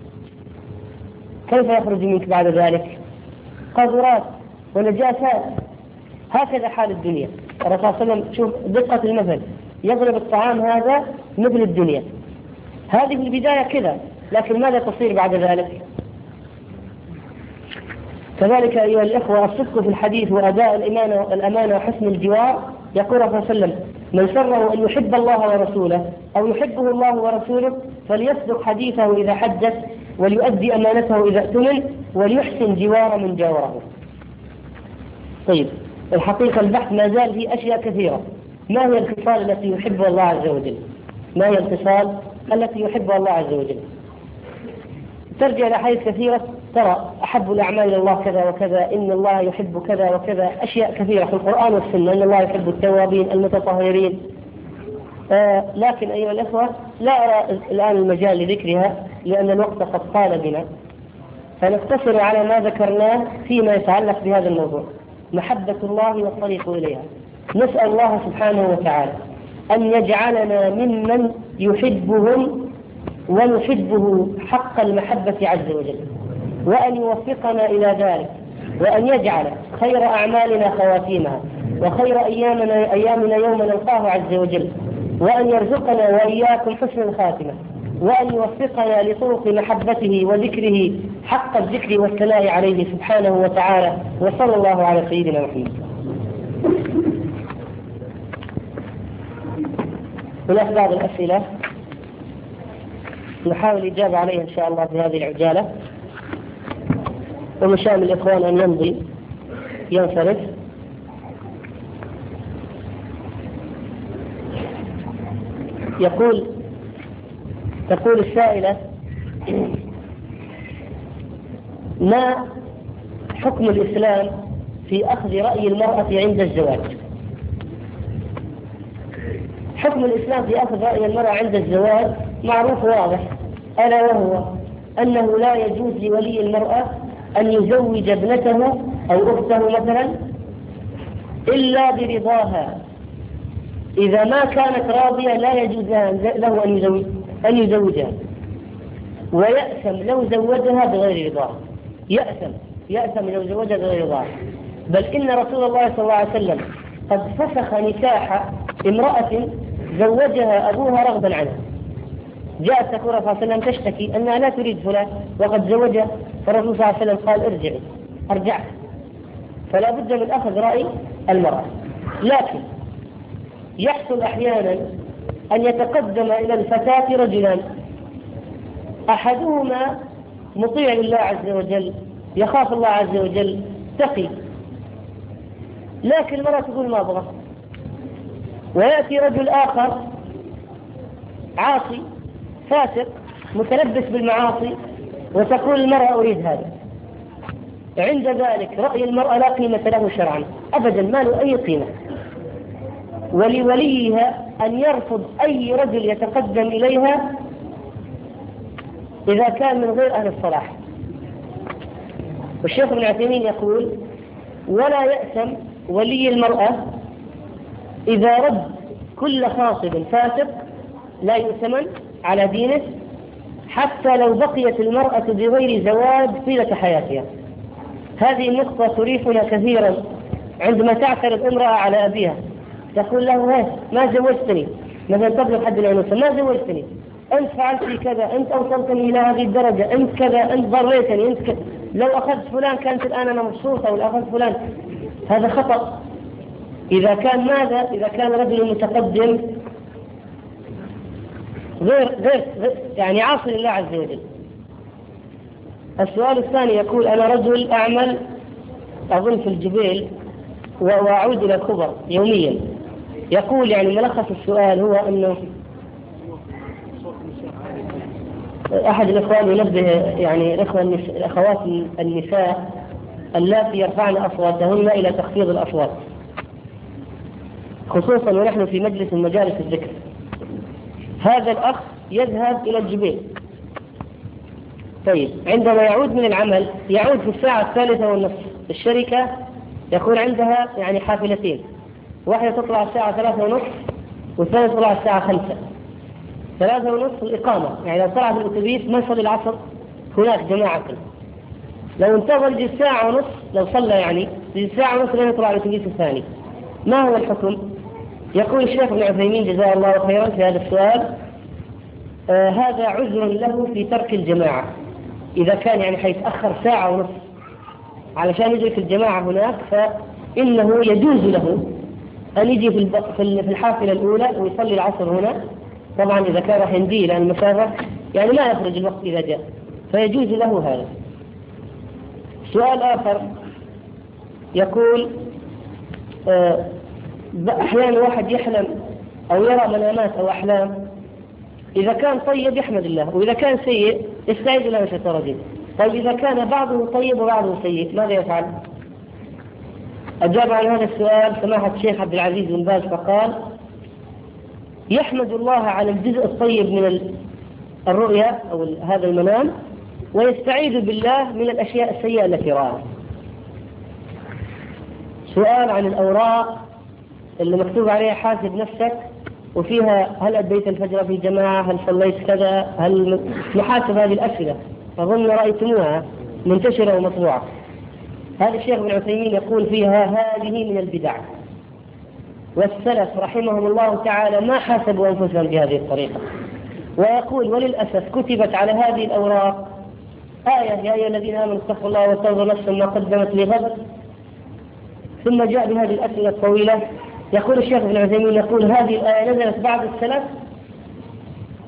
كيف يخرج منك بعد ذلك؟ قذرات ونجاسات. هكذا حال الدنيا. الرسول صلى الله عليه وسلم شوف دقة المثل، يضرب الطعام هذا مثل الدنيا، هذه في البداية كذا، لكن ماذا تصير بعد ذلك؟ كذلك أيها الإخوة الصدق في الحديث وأداء الأمانة, الأمانة وحسن الجوار. يقول صلى الله عليه وسلم: من سره أن يحب الله ورسوله أو يحبه الله ورسوله فليصدق حديثه إذا حدث وليؤدي أمانته إذا اؤتمن وليحسن جوار من جاوره. طيب الحقيقة البحث ما زال فيه أشياء كثيرة. ما هي الخصال التي يحبها الله عز وجل؟ ما هي الخصال التي يحبها الله عز وجل؟ ترجع إلى حديث كثيرة ترى أحب الأعمال إلى الله كذا وكذا، إن الله يحب كذا وكذا، أشياء كثيرة في القرآن والسنة، إن الله يحب التوابين المتطهرين. آه لكن أيها الأخوة لا أرى الآن المجال لذكرها لأن الوقت قد طال بنا، فنقتصر على ما ذكرناه فيما يتعلق بهذا الموضوع: محبة الله والطريق إليها. نسأل الله سبحانه وتعالى أن يجعلنا ممن يحبهم ونحبه حق المحبة عز وجل، وأن يوفقنا إلى ذلك، وأن يجعل خير أعمالنا خواتيمها وخير أيامنا, أيامنا يوم نلقاه عز وجل، وأن يرزقنا وإياكم حسن الخاتمة، وأن يوفقنا لطرق محبته وذكره حق الذكر والثناء عليه سبحانه وتعالى. وصلى الله على سيدنا محمد. هناك بعض الأسئلة نحاول الإجابة عليها إن شاء الله في هذه العجالة، ومن شأن الإخوان أن يمضي ينصرف. يقول تقول السائلة: ما حكم الإسلام في أخذ رأي المرأة عند الزواج؟ حكم الإسلام في أخذ رأي المرأة عند الزواج معروف واضح، ألا وهو أنه لا يجوز لولي المرأة أن يزوج ابنته أو أخته مثلا إلا برضاها. إذا ما كانت راضية لا يجوز له أن يزوج أن يزوجها، ويأثم لو زوجها بغير رضاها. يأثم يأثم لو زوجها بغير رضاها. بل إن رسول الله صلى الله عليه وسلم قد فسخ نكاح امرأة زوجها أبوها رغبا عنها. جاءت تقول صلى الله عليه وسلم تشتكي أنها لا تريد فلان وقد زوجها، فالرسول صلى الله عليه وسلم قال: ارجعي أرجعك. فلا بد من أخذ رأي المرأة. لكن يحصل أحيانا أن يتقدم إلى الفتاة رجلان، أحدهما مطيع لله عز وجل، يخاف الله عز وجل، تقي، لكن المرأة تقول ما أبغى. ويأتي رجل آخر عاصي فاسق متلبس بالمعاصي، وتقول المرأة أريد هذا. عند ذلك رأي المرأة لا قيمة له شرعا أبدا، ما له أي قيمة. ولوليها أن يرفض أي رجل يتقدم إليها إذا كان من غير أهل الصلاح. والشيخ ابن عثيمين يقول: ولا يأثم ولي المرأة إذا رد كل خاطب فاسق لا يؤتمن على دينه، حتى لو بقيت المرأة بغير زواج طيلة حياتها. هذه النقطة تريحنا كثيرا عندما تعترض امرأة على أبيها، تقول له: هاي ما زوجتني، مثلا تبلغ حد العنوسة، ما زوجتني، أنت فعلت لي كذا، أنت أوصلتني إلى هذه الدرجة، أنت كذا، أنت ضريتني، أنت كذا، لو أخذت فلان كانت الآن أنا مبسوطة، أو أخذت فلان. هذا خطأ. إذا كان ماذا؟ إذا كان رجل متقدم غير غير يعني عاصي لله عز وجل. السؤال الثاني يقول: أنا رجل أعمل أظن في الجبيل وأعود إلى الخبر يوميا. يقول يعني ملخص السؤال هو أنه أحد الإخوان ينبه يعني الأخوات النساء اللاتي يرفعن أصواتهن إلى تخفيض الأصوات، خصوصا ونحن في مجلس من مجالس الذكر. هذا الأخ يذهب إلى الجبيل، طيب عندما يعود من العمل يعود في الساعة الثالثة والنصف. الشركة يكون عندها يعني حافلتين، واحدة تطلع الساعة ثلاثة ونصف والثانية تطلع الساعة خمسة. ثلاثة ونصف الإقامة، يعني لو طلع في الأتوبيس ما يصلي العصر هناك جماعة. لو انتظر يجي ساعة ونصف، لو صلى يعني يجي ساعة ونصف لين يطلع الأتوبيس الثاني. ما هو الحكم؟ يقول الشيخ ابن عثيمين جزاه الله خيرا في هذا السؤال: آه هذا عذر له في ترك الجماعة. إذا كان يعني حيتأخر ساعة ونصف علشان يدرك الجماعة هناك، فإنه يجوز له أن يجي في الحافلة الأولى ويصلي العصر هنا. طبعا إذا كان راح يمضي لأن المسافة يعني ما يخرج الوقت إذا جاء، فيجوز له هذا. سؤال آخر يقول: آه أحيانا واحد يحلم أو يرى منامات أو أحلام، إذا كان طيب يحمد الله، وإذا كان سيء يستعيذ بالله من الشيطان الرجيم. طيب إذا كان بعضه طيب وبعضه سيء ماذا يفعل؟ أجاب عن هذا السؤال سماحة الشيخ عبد العزيز بن باز فقال: يحمد الله على الجزء الطيب من الرؤيا أو هذا المنام، ويستعيذ بالله من الأشياء السيئة التي رآها. سؤال عن الأوراق اللي مكتوب عليها حاسب نفسك، وفيها هل أديت الفجر في جماعة، هل صليت كذا، هل محاسب هذه الأسئلة، أظن رأيتموها منتشرة ومطبوعة. هذا الشيخ ابن عثيمين يقول فيها: هذه من البدع، والسلف رحمهم الله تعالى ما حاسبوا أنفسهم بهذه الطريقة. ويقول: وللأسف كتبت على هذه الأوراق آية: يا أيها الذين آمنوا اتقوا الله وتنظر نفس ما قدمت لغد، ثم جاء بهذه الأسئلة الطويلة. يقول الشيخ ابن عثيمين يقول: هذه الآية نزلت بعد السلف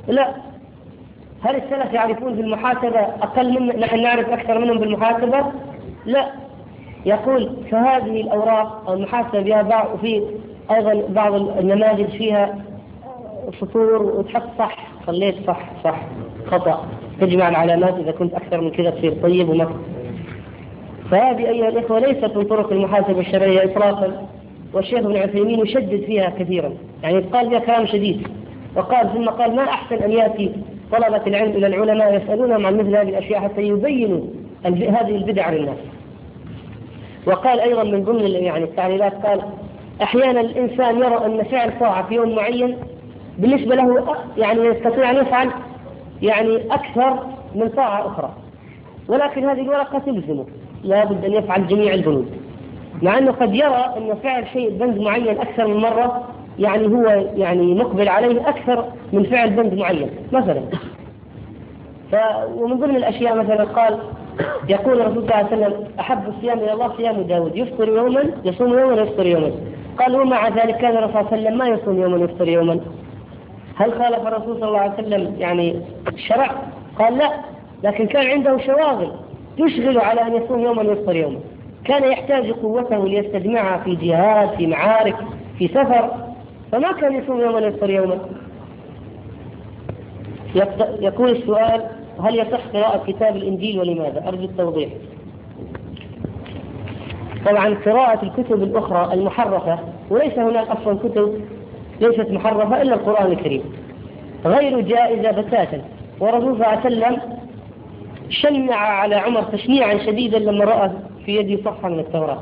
لا. هل السلف يعرفون بالمحاسبة أقل من نحن نعرف أكثر منهم بالمحاسبة؟ لا. يقول فهذه الأوراق أو المحاسبة بها بعض، وفي أيضا بعض النماذج فيها سطور وتحط صح، خليت صح صح خطأ، تجمع العلامات، إذا كنت أكثر من كذا تصير طيب وما. فهذه أيها الإخوة ليست من طرق المحاسبة الشرعية إطلاقا، والشيخ ابن عثيمين يشدد فيها كثيرا، يعني قال فيها كلام شديد، وقال ثم قال ما أحسن أن يأتي طلبة العلم إلى العلماء يسألونهم عن مثل هذه الأشياء حتى يبينوا هذه البدع للناس. وقال أيضا من ضمن يعني التعليلات، قال أحيانا الإنسان يرى أن فعل طاعة في يوم معين بالنسبة له يعني يستطيع أن يفعل يعني أكثر من طاعة أخرى، ولكن هذه الورقة تلزمه لا بد أن يفعل جميع البنود، مع أنه قد يرى أن فعل شيء بند معين أكثر من مرة يعني هو يعني مقبل عليه أكثر من فعل بند معين مثلا. ف... ومن ضمن الأشياء مثلا قال يقول الرسول صلى الله عليه وسلم أحب الصيام إلى الله صيام داود، يفطر يوما يصوم يوما ويفطر يوما. قال ومع ذلك كان الرسول صلى الله عليه وسلم ما يصوم يوما ويفطر يوما. هل خالف الرسول صلى الله عليه وسلم يعني الشرع؟ قال لا، لكن كان عنده شواغل تشغل على أن يصوم يوما ويفطر يوما، كان يحتاج قوته ليستجمعها في جهاد، في معارك، في سفر، فما كان يصوم يوما ويفطر يوما. يقول السؤال هل يصح قراءة كتاب الإنجيل ولماذا؟ أرجو التوضيح. طبعا قراءة الكتب الأخرى المحرفة، وليس هناك أصلا كتب ليست محرفة إلا القرآن الكريم، غير جائزة بتاتا. ورسول صلى الله عليه وسلم شنع على عمر تشنيعا شديدا لما رأى في يده صفحة من التوراة،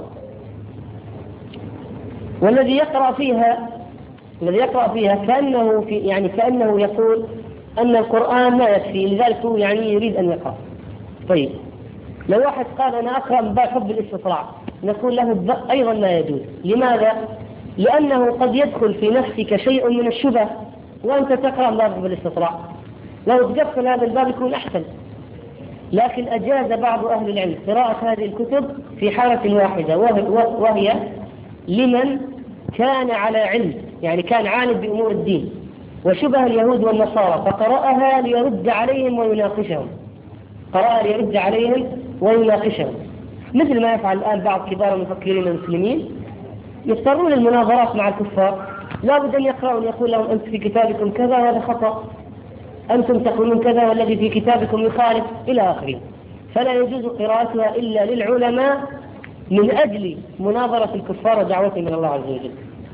والذي يقرأ فيها الذي يقرأ فيها كأنه في يعني كأنه يقول أن القرآن ما يكفي، لذلك هو يعني يريد أن يقرأ. طيب لو واحد قال أنا أقرأ من باب حب الاستطلاع، نقول له أيضا ما يجوز. لماذا؟ لأنه قد يدخل في نفسك شيء من الشبه وأنت تقرأ من باب حب الاستطلاع، لو تقفل هذا الباب يكون أحسن. لكن أجاز بعض أهل العلم قراءة هذه الكتب في حالة واحدة، وهي لمن كان على علم، يعني كان عالم بأمور الدين وشبه اليهود والنصارى، فقرأها ليرد عليهم ويناقشهم قرأها ليرد عليهم ويناقشهم مثل ما يفعل الآن بعض كبار المفكرين المسلمين، يضطرون المناظرات مع الكفار، لا بد أن يقرأوا يقول لهم أنت في كتابكم كذا وهذا خطأ، أنتم تقولون كذا والذي في كتابكم يخالف إلى آخره. فلا يجوز قراءتها إلا للعلماء من أجل مناظرة الكفار ودعوتهم من الله عز وجل.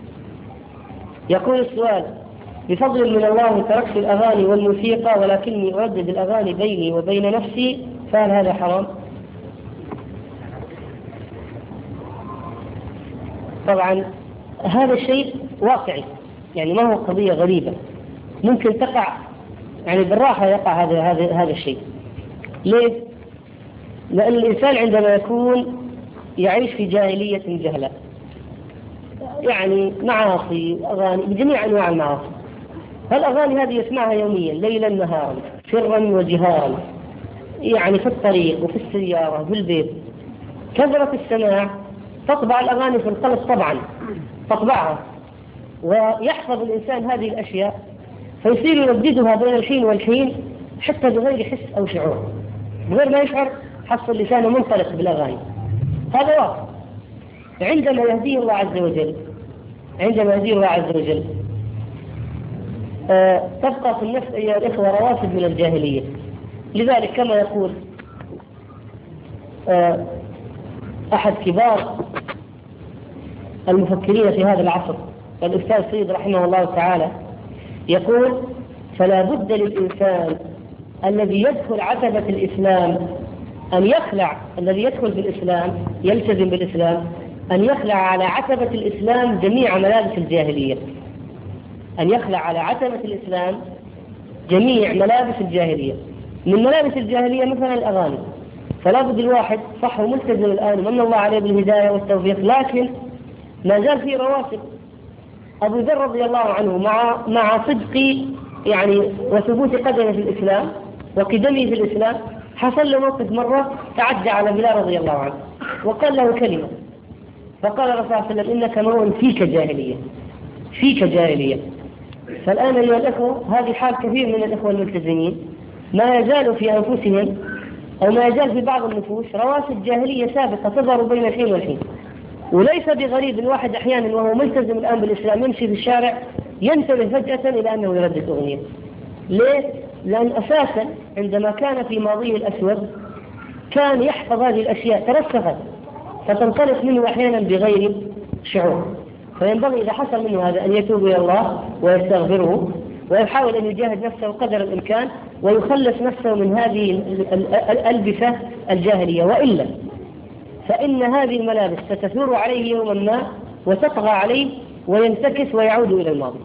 يقول السؤال بفضل من الله تركت الأغاني والموسيقى ولكني أردد الأغاني بيني وبين نفسي، فهل هذا حرام؟ طبعا هذا الشيء واقعي، يعني ما هو قضية غريبة، ممكن تقع يعني بالراحة يقع هذا هذا هذا الشيء. ليه؟ لأن الإنسان عندما يكون يعيش في جاهلية جهلة، يعني معاصي أغاني بجميع أنواع المعاصي، هالأغاني هذه يسمعها يوميا ليلا نهارا سرا وجهارا، يعني في الطريق وفي السيارة في البيت، كثرة السماع تطبع الأغاني في القلب طبعا تطبعها، ويحفظ الإنسان هذه الأشياء فيصير يرددها بين الحين والحين حتى بغير حس أو شعور، بغير ما يشعر حصل لسانه منطلق بالأغاني. هذا واقع. عندما يهديه الله عز وجل عندما يهديه الله عز وجل آه تبقى في النفس أيها الإخوة رواسب من الجاهلية. لذلك كما يقول آه أحد كبار المفكرين في هذا العصر الأستاذ سيد رحمه الله تعالى، يقول فلا بد للإنسان الذي يدخل عتبة الإسلام أن يخلع الذي يدخل في الإسلام يلتزم بالإسلام أن يخلع على عتبة الإسلام جميع ملابس الجاهلية، أن يخلع على عتبة الإسلام جميع ملابس الجاهلية. من ملابس الجاهلية مثلا الأغاني، فلا بد الواحد صح وملتزم الآن ومن الله عليه بالهداية والتوفيق، لكن ما زال في رواسب. أبو ذر رضي الله عنه مع مع صدق يعني وثبوت قدمه في الإسلام وقدمه في الإسلام، حصل له موقف مرة تعدى على بلال رضي الله عنه وقال له كلمة، فقال الرسول صلى الله عليه وسلم إنك امرؤ فيك جاهلية فيك جاهلية فالآن أيها الأخوة هذه حال كثير من الأخوة الملتزمين، ما يزال في أنفسهم أو ما يزال في بعض النفوس رواسب جاهلية سابقة تظهر بين الحين والحين. وليس بغريب الواحد أحيانا وهو ملتزم الآن بالإسلام يمشي في الشارع ينتبه فجأة إلى أنه يردد أغنية. ليه؟ لأن أساسا عندما كان في ماضيه الأسود كان يحفظ هذه الأشياء ترسخت فتنطلق منه أحيانا بغير شعور. فينبغي إذا حصل منه هذا أن يتوب إلى الله ويستغفره ويحاول أن يجاهد نفسه قدر الإمكان ويخلص نفسه من هذه الألبسة الجاهلية، وإلا فإن هذه الملابس ستثور عليه يوما ما وتطغى عليه وينتكس ويعود إلى الماضي.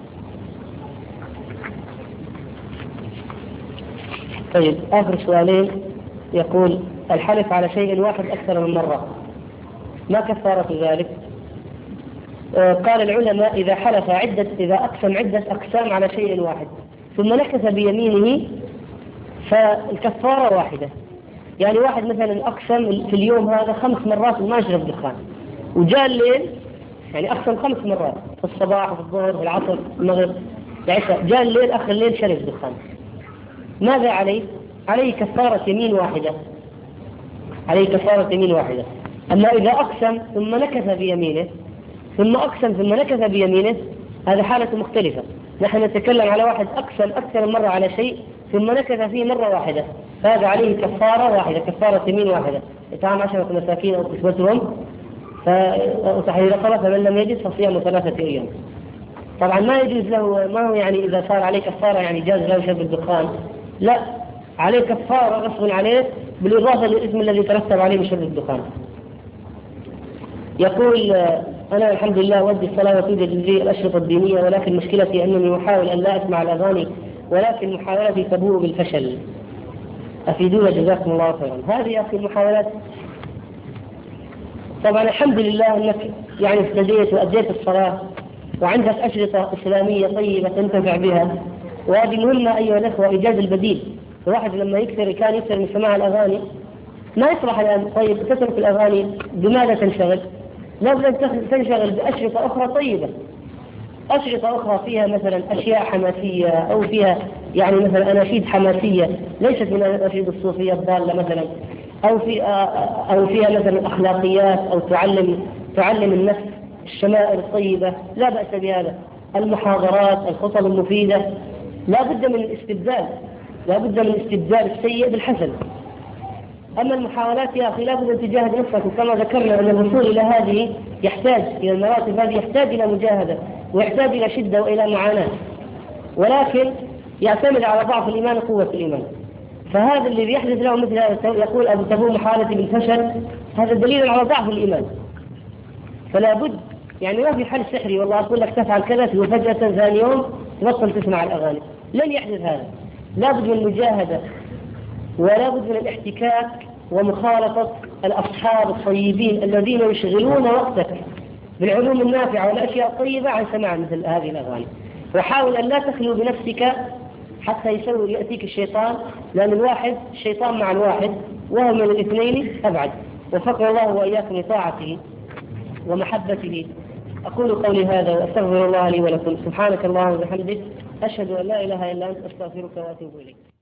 طيب آخر سؤالين. يقول: الحلف على شيء واحد أكثر من مرة ما كفارة ذلك؟ آه قال العلماء: إذا حلف عدة إذا أقسم عدة أقسام على شيء واحد ثم نكث بيمينه فالكفارة واحدة. يعني واحد مثلا أقسم في اليوم هذا خمس مرات ما يشرب دخان، وجاء الليل يعني أقسم خمس مرات في الصباح وفي الظهر في العصر في المغرب العشاء، جاء الليل آخر الليل شرب دخان، ماذا عليه؟ عليه كفارة يمين واحدة، عليه كفارة يمين واحدة. أما إذا أقسم ثم نكث بيمينه ثم أقسم ثم نكث بيمينه هذا حالة مختلفة. نحن نتكلم على واحد أقسم أكثر من مرة على شيء ثم نكث فيه مرة واحدة، فهذا عليه كفارة واحدة، كفارة يمين واحدة، إطعام عشرة مساكين أو كسوتهم وتحرير رقبة، فمن لم يجد فصيام ثلاثة أيام. طبعا ما يجوز له، ما هو يعني إذا صار عليه كفارة يعني جاز له شرب الدخان، لا، عليه كفارة غصب عليه بالإضافة للإثم الذي ترتب عليه من شرب الدخان. يقول: أنا الحمد لله أودي الصلاة وتوجد لي الأشرطة الدينية، ولكن مشكلتي أنني أحاول أن لا أسمع الأغاني ولكن محاولتي تبوء بالفشل، أفيدونا جزاكم الله خيرا. هذه يا أخي المحاولات، طبعا الحمد لله أنك يعني اهتديت وأديت الصلاة وعندك أشرطة إسلامية طيبة تنتفع بها، وهذه مهمة أيها الأخوة، إيجاد البديل. الواحد لما يكثر كان يكثر من سماع الأغاني ما يصلح الآن. طيب تترك الأغاني بماذا تنشغل؟ لابد أن تنشغل بأشرطة أخرى طيبة، أشرطة أخرى فيها مثلا أشياء حماسية أو فيها يعني مثلا أناشيد حماسية ليست من الأناشيد الصوفية الضالة مثلا، أو في أو فيها مثلا أخلاقيات أو تعلم تعلم النفس الشمائل الطيبة، لا بأس بهذا. المحاضرات، الخطب المفيدة، لا بد من الاستبدال، لا بد من استبدال السيء بالحسن. أما المحاولات يا أخي لا بد أن تجاهد نفسك، وكما ذكرنا أن الوصول إلى هذه يحتاج إلى المراتب هذه، يحتاج إلى مجاهدة ويحتاج إلى شدة وإلى معاناة، ولكن يعتمد على ضعف الإيمان وقوة الإيمان. فهذا الذي يحدث له مثل هذا يقول أبو تبوء محاولتي بالفشل، هذا دليل على ضعف الإيمان. فلا بد يعني ما في حل سحري والله أقول لك تفعل كذا وفجأة ثاني يوم تبطل تسمع الأغاني، لن يحدث هذا. لا بد من المجاهدة ولا بد من الاحتكاك ومخالطة الأصحاب الطيبين الذين يشغلون وقتك بالعلوم النافعة والأشياء الطيبة عن سماع مثل هذه الأغاني. وحاول أن لا تخلو بنفسك حتى يسوي يأتيك الشيطان، لأن الواحد الشيطان مع الواحد وهو من الاثنين أبعد. وفقنا الله وإياكم لطاعته ومحبته. أقول قولي هذا وأستغفر الله لي ولكم. سبحانك اللهم وبحمدك، أشهد أن لا إله إلا أنت، أستغفرك وأتوب إليك.